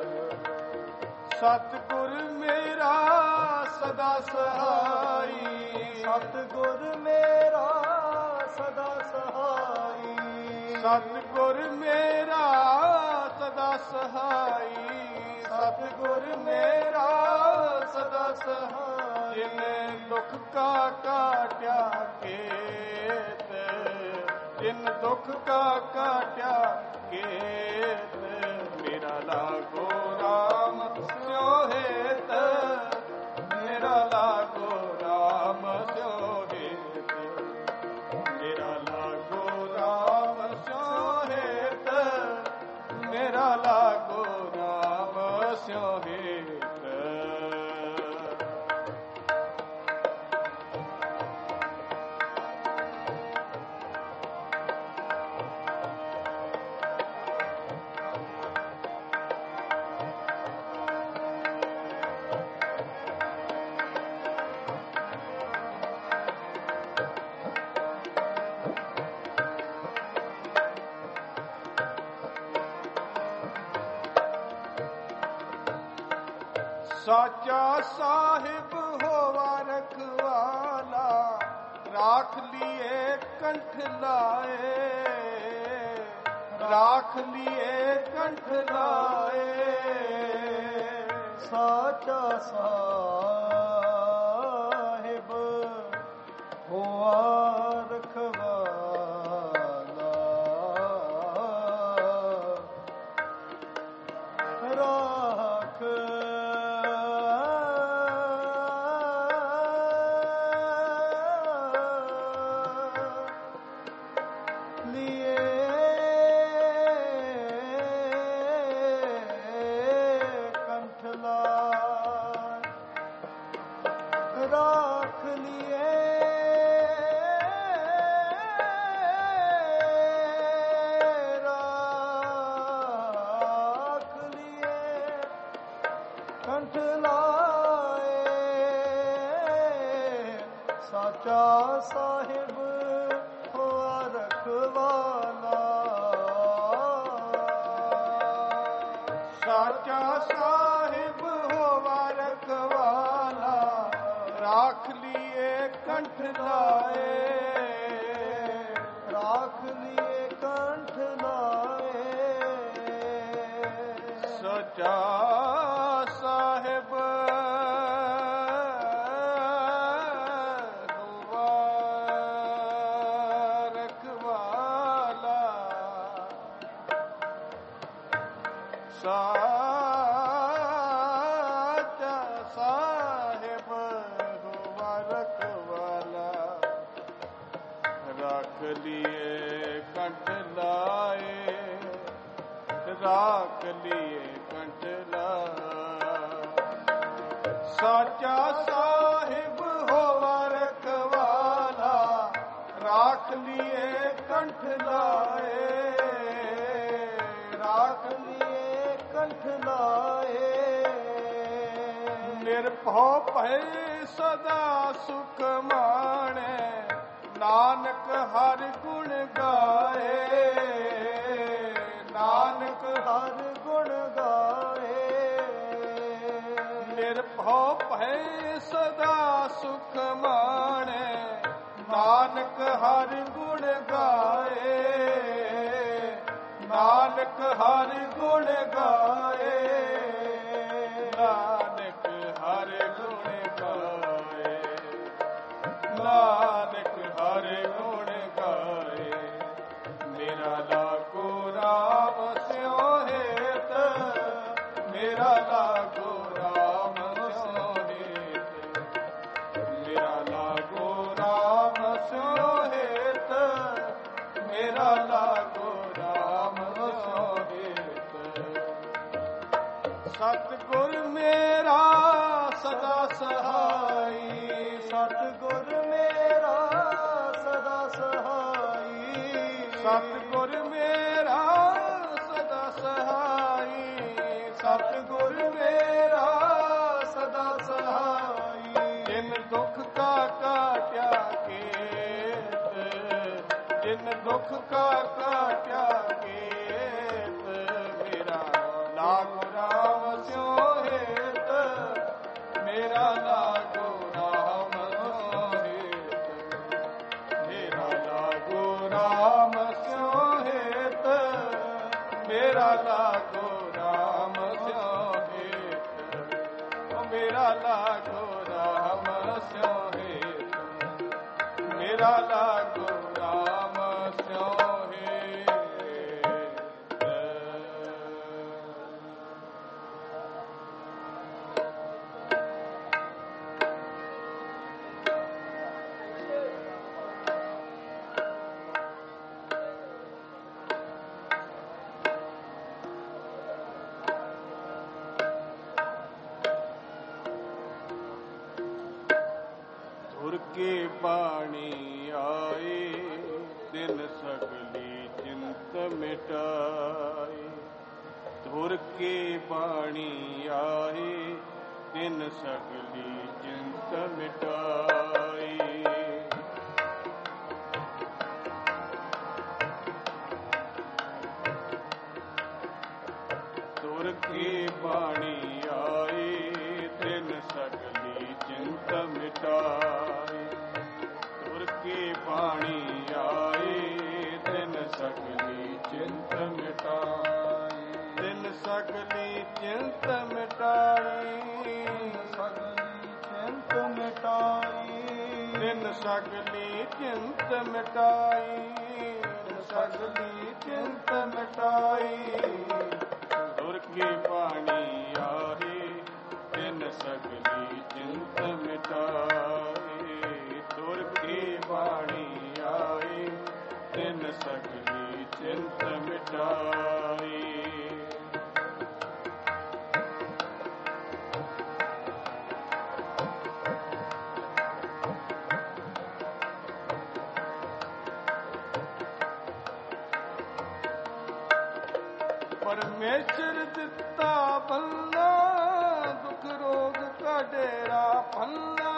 ਸਤਿਗੁਰ ਮੇਰਾ ਸਦਾ ਸਹਾਈ। ਸਤਿਗੁਰ ਮੇਰਾ ਸਦਾ ਸਹਾਈ। ਸਤਿਗੁਰ ਮੇਰਾ ਸਦਾ ਸਹਾਈ। ਸਤਿਗੁਰ ਮੇਰਾ ਸਦਾ ਸਹਾਈ। ਜਿਨੇ ਦੁਖ ਕਾ ਕਾਟਿਆ ਕੇਤ, ਜਿਨ ਦੁਖ ਕਾ ਕਾਟਿਆ ਕੇਤ। ਮੇਰਾ ਲਾਗੋ ਰਾਮ ਸਿਉ ਹੇਤ, ਮੇਰਾ ਲਾਗੋ ਰਾਮ ਸਿਉ ਹੇਤ। ਮੇਰਾ ਲਾਗੋ ਰਾਮ ਸਿਉ ਹੇਤ, ਮੇਰਾ ਲਾਗੋ ਰਾਮ ਸਿਉ ਹੇਤ। ਸਾਚਾ ਸਾਹਿਬ ਹੋਵਾ ਰਖਵਾਲਾ, ਰਾਖ ਲੀਏ ਕੰਠ ਲਾਏ। ਰਾਖ ਲੀਏ ਕੰਠ ਲਾਏ। ਸਾਚਾ ਸਾਹਿਬ ਹੋਵਾ ਰਖਵਾਲਾ, ਰਾਖ ਰਾਖ ਲੀਏ ਰਾਖ ਲੀਏ ਕੰਠ ਲਾਏ। ਸਾਚਾ ਸਾਹਿਬ ਹੋਆ ਰਖਵਾਲਾ। ਸਾਚਾ ਸਾਹਿਬ ਹੋਵਾ ਰਖਵਾਲਾ, ਰਾਖ ਲੀਏ ਕੰਠ ਲਾਏ। ਰਾਖ ਲੀਏ ਕੰਠ ਲਾਏ। ਸਚਾ ਸਾਹਿਬ ਹੋਵਾ ਰਖਵਾਲਾ। ਸਾਚਾ ਸਾਹਿਬ ਹੋਵਾ ਰਖਵਾਲਾ, ਰਾਖ ਲੀਏ ਕੰਠ ਲਾਏ। ਰਾਖ ਲੀਏ ਕੰਠ ਲਾਏ। ਸਾਚਾ ਸਾਹਿਬ ਹੋਵਾ ਰਖਵਾਲਾ, ਰਾਖ ਲੀਏ ਕੰਠ ਲਾਏ। ਰਾਖ ਲੀਏ ਕੰਠ ਲਾਏ। ਨਿਰਭਉ ਭੈ ਸਦਾ ਸੁਖ ਮਾਣੈ, ਨਾਨਕ ਹਰਿ ਗੁਣ ਗਾਏ, ਨਾਨਕ ਹਰਿ ਗੁਣ ਗਾਏ। ਨਿਰਭਉ ਭੈ ਸਦਾ ਸੁਖ ਮਾਣੈ, ਨਾਨਕ ਹਰਿ ਗੁਣ ਗਾਏ, ਨਾਨਕ ਹਰਿ ਗੁਣ ਗਾਏ, ਨਾਨਕ ਹਰਿ ਗੁਣ ਗਾਏ, ਨਾਨਕ ਹਰਿ ਗੁਣ ਗਾਏ। ਮੇਰਾ ਲਾਗੋ ਰਾਮ ਸਿਉ ਹੇਤ, ਮੇਰਾ ਲਾਗੋ ਰਾਮ ਸਿਉ ਹੇਤ, ਮੇਰਾ ਲਾਗੋ ਰਾਮ ਸਿਉ ਹੇਤ, ਮੇਰਾ ਲਾਗੋ ਰਾਮ ਸਿਉ ਹੇਤ। ਸਤਿਗੁਰ ਮੇਰਾ ਸਦਾ ਸਹਾਈ, ਸਤਿਗੁਰ ਮੇਰਾ ਸਦਾ ਸਹਾਈ, ਸਤਿਗੁਰ ਮੇਰਾ ਸਦਾ ਸਹਾਈ, ਸਤਿਗੁਰ ਮੇਰਾ ਸਦਾ ਸਹਾਈ। ਜਿਨ ਦੁਖ ਕਾ ਕਾਟਿਆ ਕੇਤ, ਜਿਨ ਦੁਖ ਕਾ ਕਾਟਿਆ ਕੇਤ, ਮੇਰਾ ਲਾਗੋ ਰਾਮ ਸਿਉ ਹੇਤ, ਮੇਰਾ ਲਾਗੋ ਰਾਮ ਸਿਉ ਹੇਤ, ਮੇਰਾ ਲਾਗੋ ਰਾਮ ਸਿਉ ਹੇਤ, ਮੇਰਾ ਲਾਗੋ ਰਾਮ ਸਿਉ ਹੇਤ, ਮੇਰਾ ਲਾਗੋ ਰਾਮ ਸਿਉ ਹੇਤ, ਮੇਰਾ ਲਾਗੋ ਰਾਮ ਸਿਉ ਹੇਤ। ਧੁਰ ਕੇ ਬਾਣੀ ਆਏ, ਦਿਨ ਸਗਲੀ ਚਿੰਤ ਮਿਟਾਏ। ਧੁਰ ਕੇ ਬਾਣੀ ਆਏ, ਦਿਨ ਸਗਲੀ ਚਿੰਤ ਮਿਟਾਏ। ਧੁਰ ਕੇ ਬਾਣੀ ਆਏ, ਦਿਨ ਸਗਲੀ ਚਿੰਤ ਮਿਟਾਏ। ਧੁਰ ਕੇ ਬਾਣੀ ਆਏ, ਦਿਨ ਸਗਲੀ ਚਿੰਤ ਮਿਟਾਏ। ਦਿਨ ਸਗਲੀ ਚਿੰਤ ਮਿਟਾਈ, ਸਗਲੀ ਚਿੰਤ ਮਿਟਾਈ। ਦਿਨ ਸਗਲੀ ਚਿੰਤ ਮਿਟਾਈ, ਸਗਲੀ ਚਿੰਤ ਮਿਟਾਈ। ਧੁਰ ਕੇ ਬਾਣੀ ਆਏ, ਦਿਨ ਸਗਲੀ ਚਿੰਤ ਮਿਟਾਏ। ਧੁਰ ਕੇ ਬਾਣੀ ਆਏ, ਦਿਨ ਸਗਲੀ ਚਿੰਤ ਮਿਟਾਏ। ਪਰਮੇਸ਼ਰ ਦਿੱਤਾ ਬੱਲਾ, ਦੁੱਖ ਰੋਗ ਕਾ ਡੇਰਾ ਭੰਨਾ।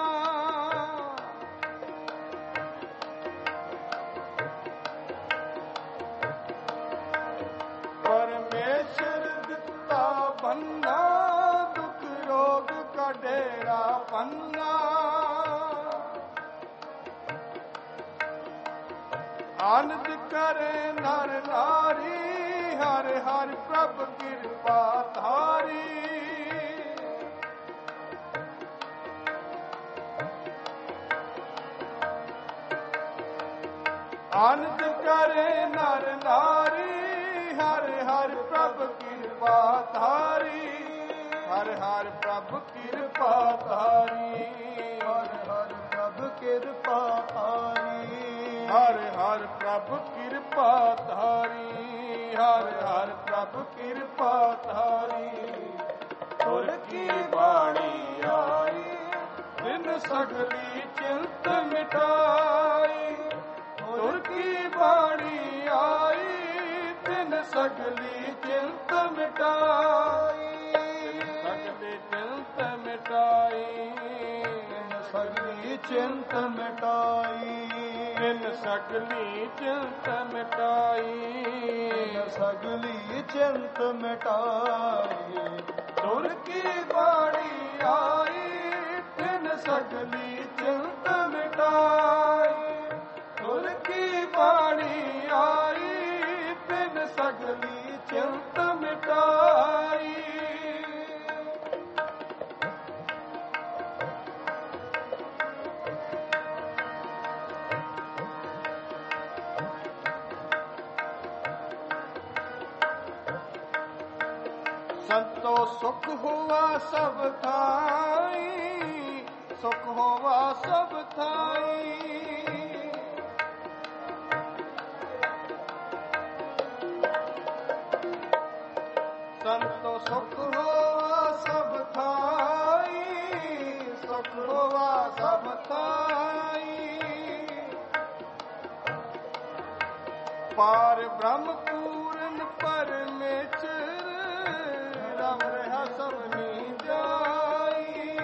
ਪਰਮੇਸ਼ਰ ਦਿੱਤਾ ਬੰਨਾ, ਦੁੱਖ ਰੋਗ ਕਾ ਡੇਰਾ ਭੰਨਾ। ਆਨੰਦ ਕਰੇ ਨਰ ਨਾਰੀ, ਹਰ ਹਰ ਪ੍ਰਭ ਕਿਰਪਾ ਧਾਰੀ। ਆਨੰਦ ਕਰੇ ਨਰ ਨਾਰੀ, ਹਰ ਹਰ ਪ੍ਰਭ ਕਿਰਪਾ ਧਾਰੀ। ਹਰ ਹਰ ਪ੍ਰਭ ਕਿਰਪਾ ਧਾਰੀ, ਹਰ ਹਰ ਪ੍ਰਭ ਕਿਰਪਾ ਧਾਰੀ। ਹਰ ਹਰ ਪ੍ਰਭ ਕਿਰਪਾ ਧਾਰੀ, ਹਰ ਹਰ ਪ੍ਰਭ ਕਿਰਪਾ ਧਾਰੀ। ਧੁਰ ਕੀ ਬਾਣੀ ਆਈ, ਦਿਨ ਸਗਲੀ ਚਿੰਤ ਮਿਟਾਈ। ਧੁਰ ਕੀ ਬਾਣੀ ਆਈ, ਦਿਨ ਸਗਲੀ ਚਿੰਤ ਮਿਟਾਈ। ਸਗਲੀ ਚਿੰਤ ਮਿਟਾਈ, ਚਿੰਤ ਮਿਟਾਈ, ਤਿਨ ਸਗਲੀ ਚਿੰਤ ਮਿਟਾਈ, ਸਗਲੀ ਚਿੰਤ ਮਿਟਾਈ। ਤੁਰ ਕੀ ਬਾਣੀ ਆਈ, ਤਿਨ ਸਗਲੀ ਚਿੰਤ ਮਿਟਾਈ। ਤੁਰ ਕੀ ਬਾਣੀ ਆਈ, ਤਿਨ ਸਗਲੀ ਚਿੰਤ ਮਿਟਾਈ। ਸੰਤੋ ਸੁਖ ਹੋਵਾ ਸਭ ਥਾਈ, ਸੁਖ ਹੋਵਾ ਸਭ ਥਾਈ। ਸੰਤੋ ਸੁਖ ਹੋਵਾ ਸਭ ਥਾਈ, ਸੁਖ ਹੋਵਾ ਸਭ ਥਾਈ। ਪਾਰ ਬ੍ਰਹਮ ਪੂਰਨ ਪਰਮੇਸ਼ਰ, ਰਮ ਰਹਾ ਸਭਨੀ ਜਾਈ।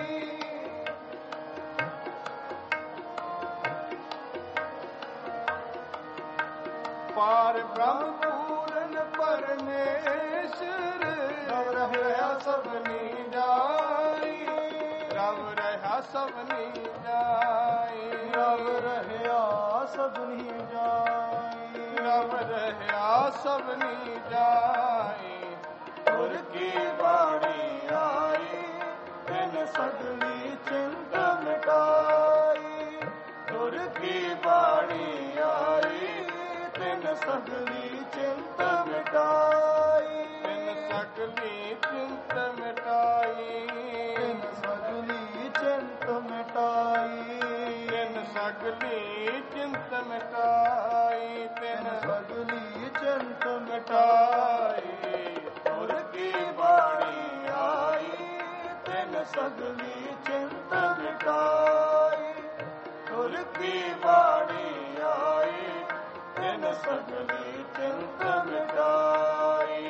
ਪਾਰ ਬ੍ਰਹਮ ਪੂਰਨ ਪਰਮੇਸ਼ਰ, ਰਮ ਰਹਾ ਸਭਨੀ ਜਾਈ। ਰਮ ਰਹਾ ਸਭਨੀ ਜਾਈ, ਰਵ ਰਹਿਆ ਸਭਨੀ ਜਾਈ। ਰਮ ਰਹਾ ਸਭਨੀ ਜਾਈ। ਤੁਰ ਕੀ ਬਾਣੀ ਆਈ, ਤਿਨ ਸਗਲੀ ਚਿੰਤ ਮਿਟਾਈ। ਤੁਰ ਕੀ ਬਾਣੀ ਆਈ, ਤਿਨ ਸਗਲੀ ਚਿੰਤ ਮਿਟਾਈ। ਤਿਨ ਸਗਲੀ ਚਿੰਤ ਮਿਟਾਈ। ਤਿਨ ਸਗਲੀ ਚਿੰਤ ਮਿਟਾਈ। ਤਿਨ ਸਗਲੀ ਚਿੰਤ ਮਿਟਾਈ। ਤਿਨ ਸਗਲੀ ਚਿੰਤ ਮਿਟਾਈ। ਤੁਰ ਕੀ ਬਾਣੀ ਆਈ, ਤਿਨ ਸਗਲੀ ਚਿੰਤ ਮਿਟਾਈ। ਤੁਰ ਕੀ ਬਾਣੀ ਆਈ, ਤਿਨ ਸਗਲੀ ਚਿੰਤ ਮਿਟਾਈ।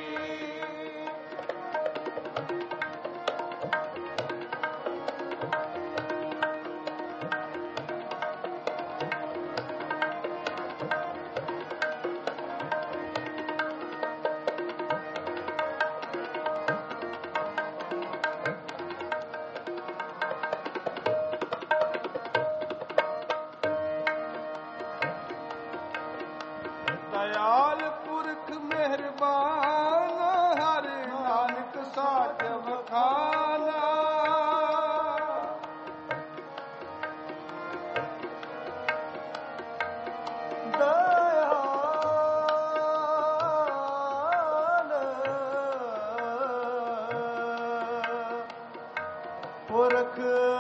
ਦਇਆਲ ਪੁਰਖ ਮਿਹਰਬਾਨ, ਹਰ ਨਾਨਕ ਸਾਚ ਵਖਾਨਾ। ਪੁਰਖ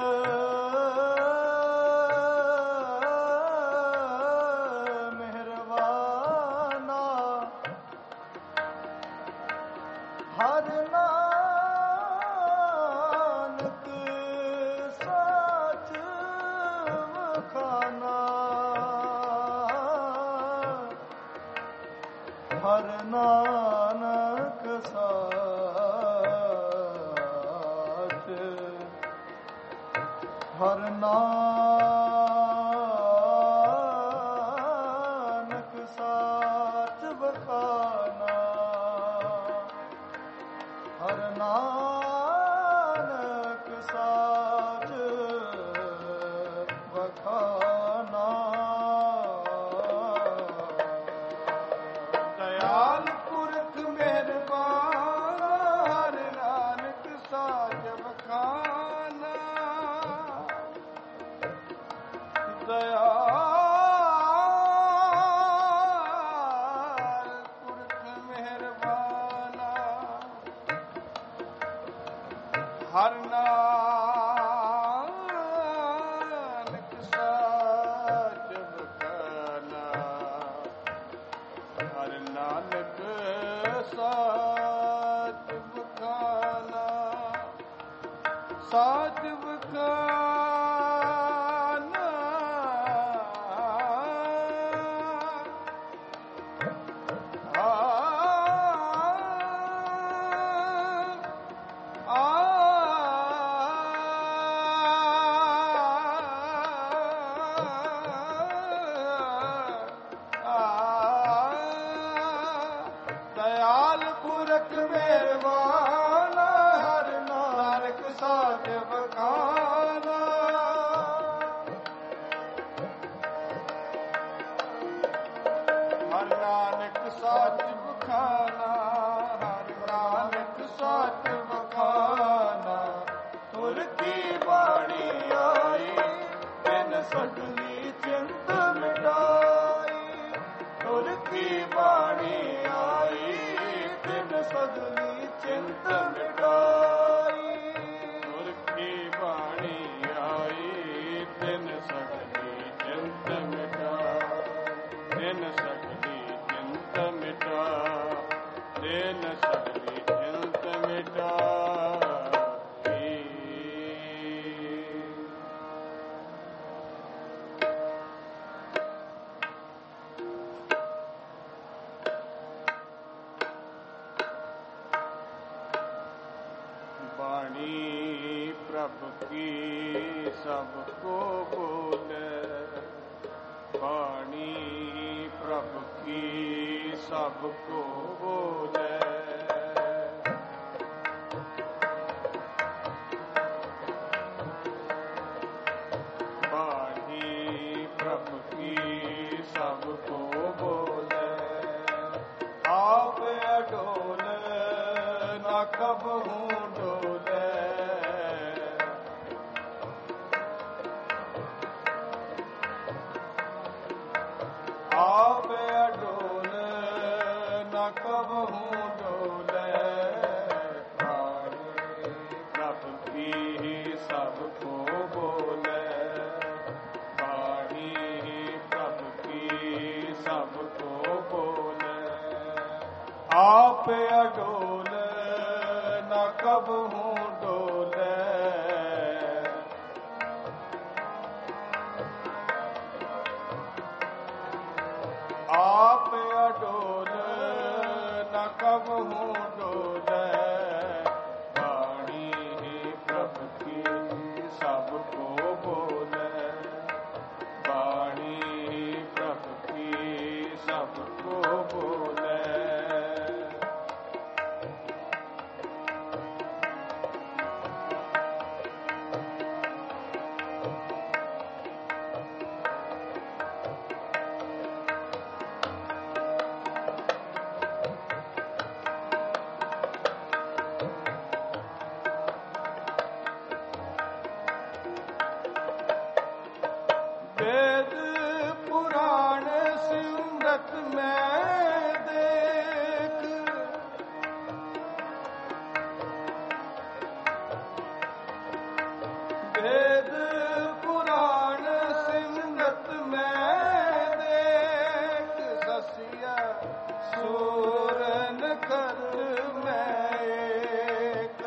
ਮਿਹਰਬਾਨਾ, ਹਰ ਨਾਨਕ ਸਾਚ ਵਖਾਨਾ। ਹਰ ਨਾਨਕ ਸਾਚ, ਹਰ ਨਾਨਕ ਸਾਚ ਵਖਾਨਾ। ਹਰ ਨਾਨਕ ਸਾਚ ਵਖਾਨਾ। ਦਇਆਲ ਪੁਰਖ ਮਿਹਰਬਾਨ, ਹਰ ਨਾਨਕ ਸਾਚ ਵਖਾਨਾ। ਦਇਆਲ ਪੁਰਖ ਮਿਹਰਬਾਨਾ, ਹਰ ਨਾਨਕ ਸਾਚ ਵਖਾਨਾ। ਹਰ ਨਾਨਕ ਸਾਚ ਵਖਾਨਾ। ਸਾਚ ਵਖਾਨਾ। ਆ ਆ ਨਾਨਕ ਮਿਹਰਬਾਨ ਹਰ ਨਾਨਕ ਸਾਚ ਬਖਾਨਾ ਹਰ ਨਾਨਕ ਸਾਚ ਬਖਾਨਾ ਹਰ ਨਾਨਕ ਸਾਚ ਬਖਾਨਾ ਤੁਰ ਕੀ ਬਾਣੀ ਆਈ ਤਿਨ ਸਗਲੀ ਚਿੰਤ ਮਿਟਾਈ ਤੁਰ ਕੀ ਬਾਣੀ ਆਈ ਤਿਨ ਸਗਲੀ ਚਿੰਤ ਮਿਟਾਈ ਗੁਰ ਕੀ ਬਾਣੀ ਆਈ ਤਿਨ ਸਗਲੀ ਚਿੰਤ ਮਿਟਾ ਤਿਨ ਸਗਲੀ ਚਿੰਤ ਮਿਟਾ ਤਿਨ ਸਗਲੀ ਚਿੰਤ ਮਿਟਾ ਬਾਣੀ ਪ੍ਰਭ ਕੀ ਸਭ ਕੋ ਬੋਲੇ ਬਾਣੀ ਪ੍ਰਭ ਕੀ ਸਭ ਕੋ ਬੋਲੇ ਬਾਣੀ ਪ੍ਰਭ ਕੀ ਸਭ ਕੋ ਬੋਲੇ ਆਪ ਅਡੋਲ ਨਾ ਕਬਹੂ ਡੋਲੇ ਆਪ ਅਡੋਲ ਨਾ ਕਬਹੂ ਡੋਲੇ ਬਾਣੀ ਪ੍ਰਭ ਕੀ ਸਭ ਕੋ ਬੋਲੇ ਬਾਣੀ ਪ੍ਰਭ ਕੀ ਸਭ ਕੋ ਬੋਲੇ ਆਪ ਅਡੋਲ ਨਾ ਕਬਹੂ ਡੋਲੇ ਆਪ ਅਡੋਲ ਨਾ ਕਬਹੂ ਡੋਲੇ ਬਾਣੀ ਪ੍ਰਭ ਕੀ ਸਭ ਕੋ ਬੋਲੇ ਬਾਣੀ ਪ੍ਰਭ ਕੀ ਸਭ ਕੋ ਬੋਲੇ ਵੇਦ ਪੁਰਾਣ ਸਿਮਰਤ ਮੈਂ ਦੇਖ ਵੇਦ ਪੁਰਾਣ ਸਿਮਰਤ ਮੈਂ ਦੇਖ ਸਸਿਆ ਸੂਰਨ ਕਰ ਮੈਂ ਏਕ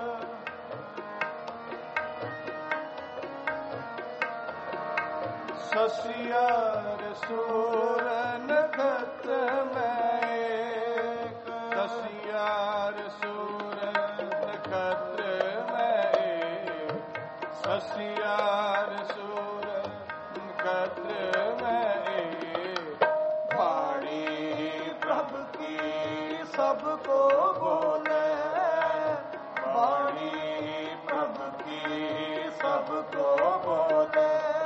ਸਸਿਆਰ ਸੂਰਨ ਖਤ ਮੈਂ ਏਕ ਸਸਿਆਰ ਸੂਰਨ ਖਤ ਮੈਂ ਏਕ ਸਸਿਆਰ ਸੂਰਨ ਖਤ ਮੈਂ ਏਕ ਬਾਣੀ ਪ੍ਰਭ ਕੀ ਸਭ ਕੋ ਬੋਲੇ ਬਾਣੀ ਪ੍ਰਭ ਕੀ ਸਭ ਕੋ ਬੋਲੇ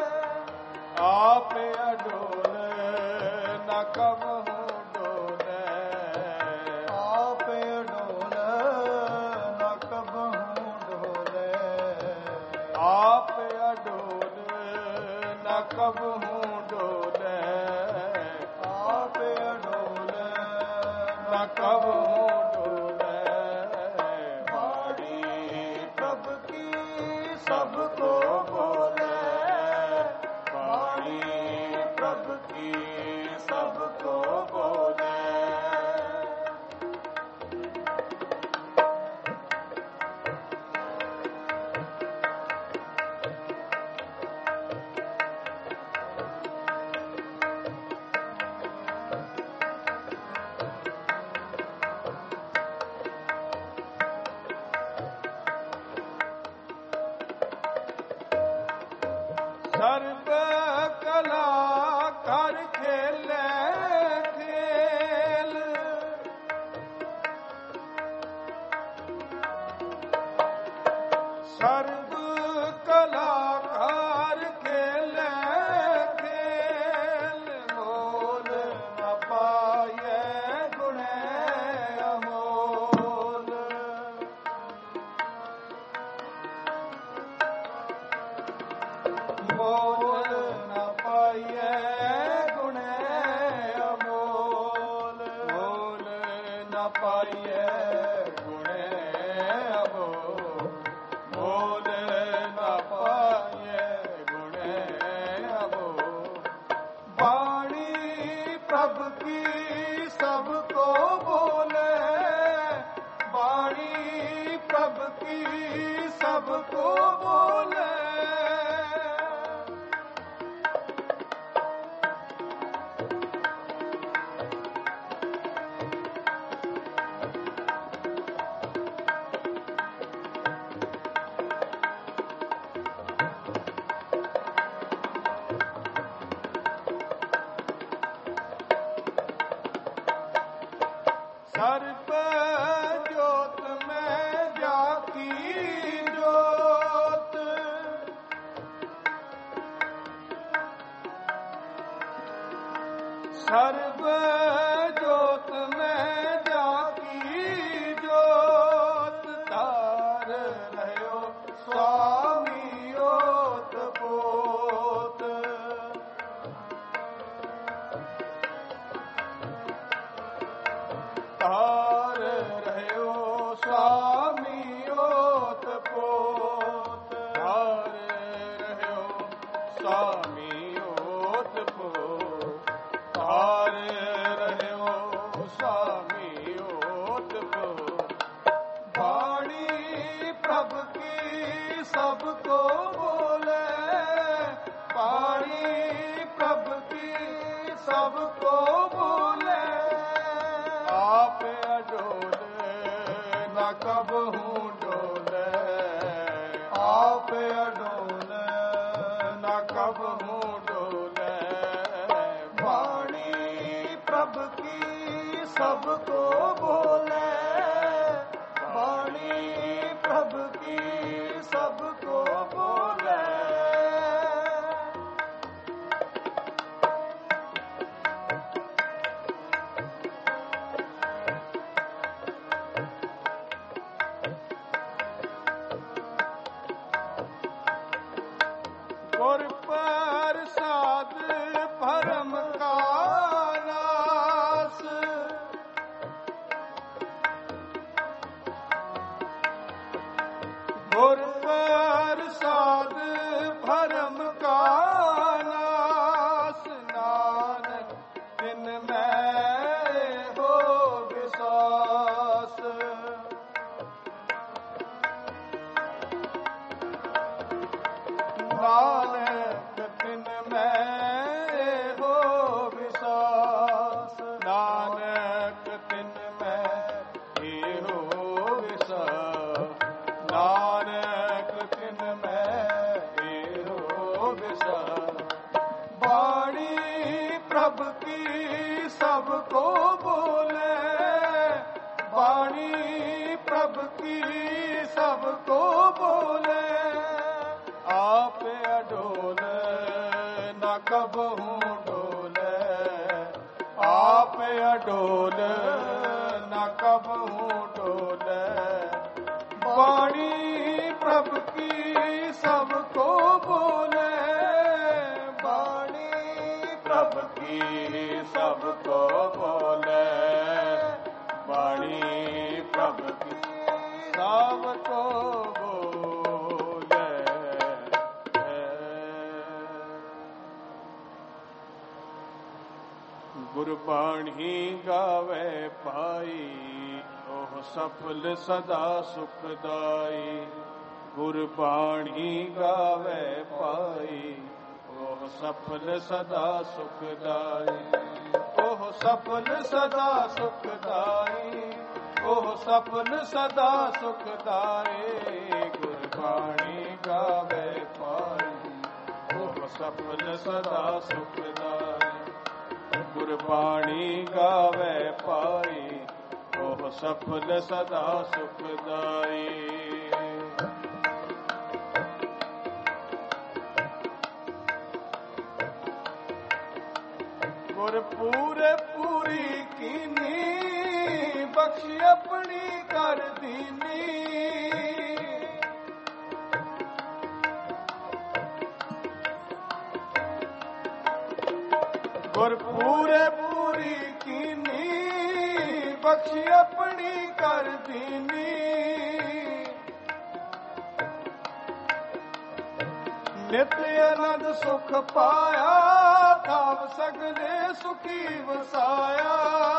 ਆਪ ਅਡੋਲ ਨਾ ਕਬਹੂ ਡੋਲੇ ਆਪ ਅਡੋਲ ਨਾ ਕਬਹੂ ਡੋਲੇ ਆਪ ਅਡੋਲ ਨਾ ਕਬਹੂ ਡੋਲੇ ਆਪ ਅਡੋਲ ਨਾ ਕਬਹੂ ਡੋਲੇ ਬਾਣੀ ਪ੍ਰਭ ਕੀ ਸਭ ਕੋ ਬੋਲੇ ਬਾਣੀ ਪ੍ਰਭ ਕੀ ਸਭ ਕੋ ਬੋਲੇ ਸਰਬ ਕਲਾਕਾਰ ਖੇਲੇ ਖੇਲ ਮੋਲ ਨ ਪਾਈਐ ਗੁਣੈ ਅਮੋਲ। ਮੋਲ ਨ ਪਾਈਐ ਗੁਣੈ ਅਮੋਲ। ਮੋਲ ਨ ਪਾਈਐ ਗੁਣੈ ਅਮੋਲ। ਮੋਲ ਨ ਪਾਈਐ ਗੁਣੈ ਅਮੋਲ। ਬਾਣੀ ਪ੍ਰਭ ਕੀ ਸਭ ਕੋ ਬੋਲੇ। ਬਾਣੀ ਪ੍ਰਭ ਕੀ ਸਭ ਕੋ ਬੋਲੇ। ਸਰਬ ਜੋਤ ਮੈਂ ਜਾਕੀ ਜੋਤ। ਸਰਬ ਜੋਤ ਮੈਂ ਜਾਕੀ ਜੋਤ। ਤਾਰ ਰਹਿਓ ਸੁਆਮੀ ਓਤ ਪੋਤ। ਤਾਰ ਰਹਿਓ ਸੁਆਮੀ ਓਤ ਪੋਤ। ਤਾਰ ਰਹਿਓ ਸੁਆਮੀ ਓਤ ਪੋਤ। ਤਾਰ ਰਹਿਓ ਸੁਆਮੀ ਓਤ ਪੋਤ। ਬਾਣੀ ਪ੍ਰਭ ਕੀ ਸਭ ਕੋ ਬੋਲੇ। ਬਾਣੀ ਪ੍ਰਭ ਕੀ ਸਭ ਕੋ ਬੋਲੇ। ਆਪ ਅਡੋਲ ਨ ਕਬਹੂ ਡੋਲੇ। ਆਪ ਅਡੋਲ ਨ ਕਬਹੂ ਡੋਲੇ। ਬਾਣੀ ਪ੍ਰਭ ਕੀ ਸਭ ਕੋ ਬੋਲੇ। ਬਾਣੀ ਪ੍ਰਭ ਕੀ ਸਭ ਕੋ ਬੋਲੇ। ਗੁਰ ਪ੍ਰਸਾਦ ਭਰਮ ਕਾ ਨਾਸ। ਗੁਰ ਪ੍ਰਸਾਦ ਭਰਮ ਕਾ ਨਾਸ। ਨਾਨਕ ਤਿਨ ਮੈਂ ਹੋ ਵਿਸਾਸ। ਨਾਨਕ ਤਿਨ ਮੈਂ ਹੋ ਵਿਸਾਸ। ਨਾਨਕ ਤਿਨ ਮੈਂ ਹੋ ਵਿਸਾਸ। ਨਾਨਕ ਤਿਨ ਮੈਂ ਹੋ ਵਿਸਾਸ। ਬਾਣੀ ਪ੍ਰਭ ਕੀ ਸਭ ਕੋ ਬੋਲੇ। ਬਾਣੀ ਪ੍ਰਭ ਕੀ ਸਭ ਕੋ ਬੋਲੇ। ਆਪ ਅਡੋਲ ਨ ਕਬਹੂ ਡੋਲੇ। ਆਪ ਅਡੋਲ ਨ ਕਬਹੂ ਡੋਲੇ। ਬਾਣੀ ਪ੍ਰਭ ਕੀ ਸਭ ਕੋ ਬੋਲੇ। ਬਾਣੀ ਪ੍ਰਭ ਕੀ ਸਭ ਕੋ ਬੋਲੇ। ਬਾਣੀ ਪ੍ਰਭ ਕੀ ਸਭ ਕੋ ਬੋਲੇ। ਗੁਰਬਾਣੀ ਗਾਵੇ ਪਾਈ ਉਹ ਸਫਲ ਸਦਾ ਸੁਖਦਾਈ। ਗੁਰਬਾਣੀ ਗਾਵੇ ਪਾਈ ਉਹ ਸਫਲ ਸਦਾ ਸੁਖਦਾਈ। ਉਹ ਸਫਲ ਸਦਾ ਸੁਖਦਾਈ। ਉਹ ਸਫਲ ਸਦਾ ਸੁਖਦਾਈ। ਗੁਰਬਾਣੀ ਗਾਵੇ ਪਾਈ ਉਹ ਸਫਲ ਸਦਾ ਸੁਖਦਾਈ। ਗੁਰਬਾਣੀ ਗਾਵੇ ਪਾਈ ਉਹ ਸਫਲ ਸਦਾ ਸੁਖਦਾਈ। ਪੂਰੇ ਪੂਰੀ ਕੀਨੀ ਬਖਸ਼ ਆਪਣੀ ਕਰ ਦੀਨੀ ਗੁਰ ਪੂਰੇ ਪੂਰੀ ਕੀਨੀ ਬਖਸ਼ ਆਪਣੀ ਕਰ ਦੀਨੀ ਨਿਤ ਆਨੰਦ ਸੁਖ ਪਾਇਆ ਥਾਵ ਸਗਲੇ ਸੁਖੀ ਵਸਾਇਆ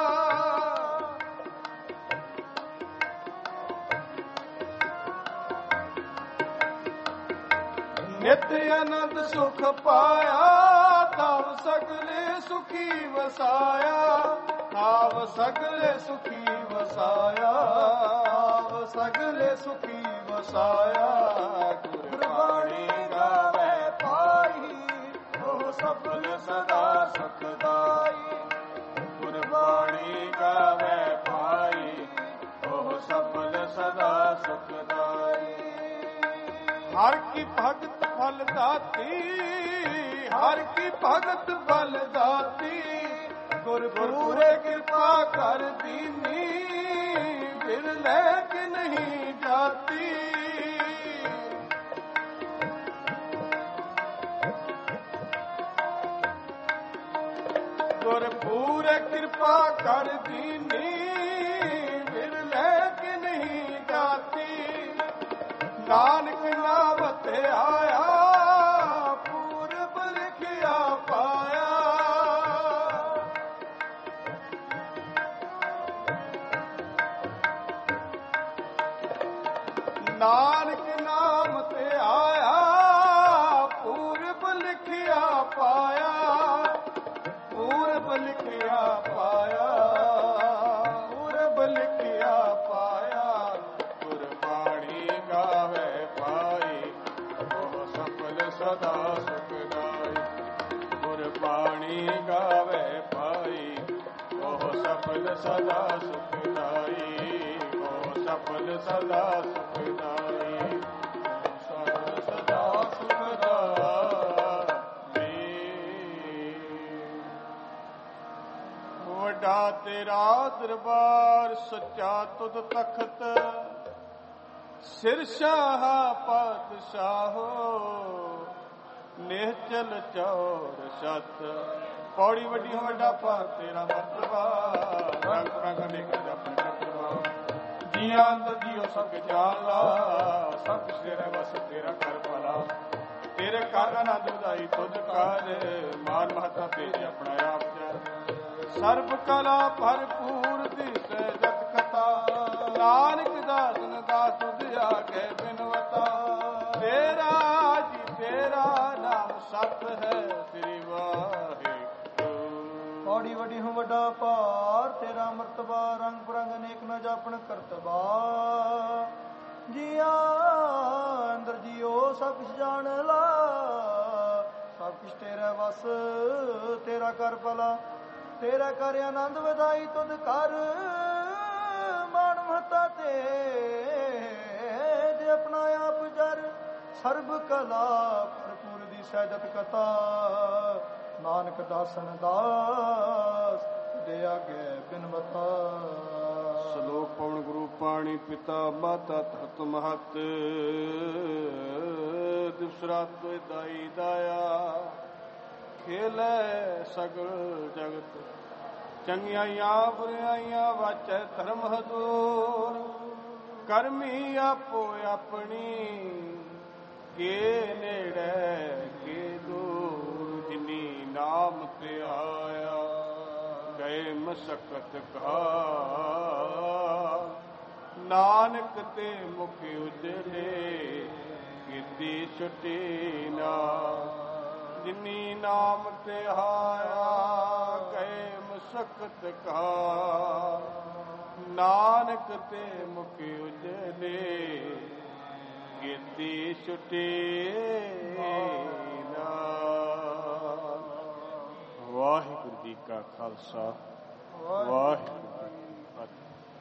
ਨਿਤ ਆਨੰਦ ਸੁਖ ਪਾਇਆ ਥਾਵ ਸਗਲੇ ਸੁਖੀ ਵਸਾਇਆ ਥਾਵ ਸਗਲੇ ਸੁਖੀ ਵਸਾਇਆ ਥਾਵ ਸਗਲੇ ਸੁਖੀ ਵਸਾਇਆ ਗੁਰਬਾਣੀ ਗਾਵੇ ਪਾਈ ਉਹ ਸਫਲ ਸਦਾ ਸੁਖਦਾਈ ਗੁਰਬਾਣੀ ਗਾਵੇ ਪਾਈ ਉਹ ਸਫਲ ਸਦਾ ਸੁਖਦਾਈ ਹਰ ਕੀ ਭਗਤ ਫਲ ਦਾਤੀ ਹਰ ਕੀ ਭਗਤ ਫਲ ਦਾਤੀ ਗੁਰ ਪੂਰੇ ਕਿਰਪਾ ਕਰ ਦੀਨੀ ਬਿਰਲੇ ਕਿ ਨਹੀਂ ਜਾਤੀ ਗੁਰ ਪੂਰੇ ਕਿਰਪਾ ਕਰ ਦੀਨੀ ਬਿਰਲੇ ਕਿ ਨਹੀਂ ਜਾਤੀ ਨਾਨਕ ਨਾਮ ਤੇ ਆਇਆ ਪੂਰਬ ਲਿਖਿਆ ਪਾਇਆ ਨਾਨਕ ਨਾਮ ਤੇ ਆਇਆ ਪੂਰਬ ਲਿਖਿਆ ਪਾਇਆ ਪੂਰਬ ਲਿਖਿਆ ਪਾਇਆ ਪੂਰਬ ਲਿਖਿਆ ਪਾਇਆ ਗੁਰਬਾਣੀ ਗਾਵੇ ਪਾਈ ਉਹ ਸਫਲ ਸਦਾ ਸੁਖਦਾਈ ਗੁਰਬਾਣੀ ਗਾਵੇ ਪਾਈ ਉਹ ਸਫਲ ਸਦਾ ਸੁਖਦਾਈ ਉਹ ਸਫਲ ਸਦਾ ਸੁਖਦਾਈ ਸਫਲ ਸਦਾ ਸੁਖਦਾਈ ਵੱਡਾ ਤੇਰਾ ਦਰਬਾਰ ਸੱਚਾ ਤੁਧ ਤਖਤ ਸਿਰਸ਼ਾਹ ਪਾਤਸ਼ਾਹੋ ਨਿਹਚਲ ਚੌਰ ਸਤ ਪੌੜੀ ਵੱਡੀ ਵੱਡਾ ਭਾਰ ਤੇਰਾ ਮਰਤਬਾ ਰੰਗ ਰੰਗ ਅਨੇਕ ਆਪਣੇ ਕਰਤਵਾ ਜੀਆਂ ਅੰਦਰ ਜੀਓ ਸਭ ਜਾਣ ਲਾ ਸਭ ਤੇਰੇ ਵਸ ਤੇਰਾ ਕਰ ਭਲਾ ਤੇਰੇ ਘਰ ਆਨੰਦ ਵਧਾਈ ਤੁਧ ਕਰ ਮਾਨ ਮਹਤਾ ਭੇਜ ਆਪਣਾ ਆਪ ਜਰ ਸਰਬ ਕਲਾ ਭਰਪੂਰ ਦਿਸੈ ਜਤ ਕਥਾ ਨਾਨਕ ਦਾਸਨ ਦਾਸ ਤੁਧ ਆਗੇ ਬਿਨਵਤਾ ਤੇਰਾ ਜੀ ਤੇਰਾ ਨਾਮ ਸਤ ਹੈ ਸ੍ਰੀ ਵਾਹਿਗੁਰੂ ਪੌੜੀ ਵੱਡੀ ਹੋ ਵੱਡਾ ਭਾਰ ਤੇਰਾ ਮਰਤਬਾ ਰੰਗ ਬਰੰਗ ਅਨੇਕ ਨ ਜਾਪਣ ਕਰਤਬਾ ਜੀਆ ਅੰਦਰ ਜੀਓ ਸਭ ਕੁਛ ਜਾਣ ਲਾ ਸਭ ਕੁਛ ਤੇਰਾ ਵਸ ਤੇਰਾ ਕਰ ਭਲਾ ਤੇਰਾ ਕਰ ਆਨੰਦ ਵਧਾਈ ਤੁਧ ਕਰ ਮਾਨ ਮਹਤਾ ਤੇ ਜੇ ਆਪਣਾ ਆਪ ਜਰ ਸਰਬ ਕਲਾ ਭਰਪੂਰ ਦੀ ਸਹਿਜਤ ਕਥਾ ਨਾਨਕ ਦਾਸਨ ਦਾਸ ਦੇ ਆਗੇ ਬਿਨਵਤਾ ਸ਼ਲੋਕ ਪਵਨ ਗੁਰੂ ਪਾਣੀ ਪਿਤਾ ਮਾਤਾ ਧਰਤ ਮਹਤ ਦਿਵਸਰਾਤ ਕੋਈ ਦਾਈ ਦਾਇਆ ਖੇਲੇ ਸਗਲ ਜਗਤ ਚੰਗਿਆਈਆਂ ਬੁਰਾਈਆਂ ਵਾਚੈ ਧਰਮ ਹਦੂਰ ਕਰਮੀ ਆਪੋ ਆਪਣੀ ਕੇ ਨੇੜੇ ਕੇ ਦੂਰ ਜਿਨੀ ਨਾਮ ਤੇ ਆਇਆ ਗਏ ਮਸਕਤ ਕਾ ਨਾਨਕ ਤੇ ਮੁਖ ਉਜਲੇ ਕੀਤੀ ਛੁਟੀ ਨਾ ਜਿਨੀ ਨਾਮ ਤੇ ਆਇਆ ਗਏ ਮਸਕਤ ਕਾ ਨਾਨਕ ਤੇ ਮੁਖ ਉਜਲੇ ਕੀਤੀ ਛੁਟੀ ਨਾ। ਵਾਹਿਗੁਰੂ ਜੀ ਕਾ ਖਾਲਸਾ ਵਾਹਿਗੁਰੂ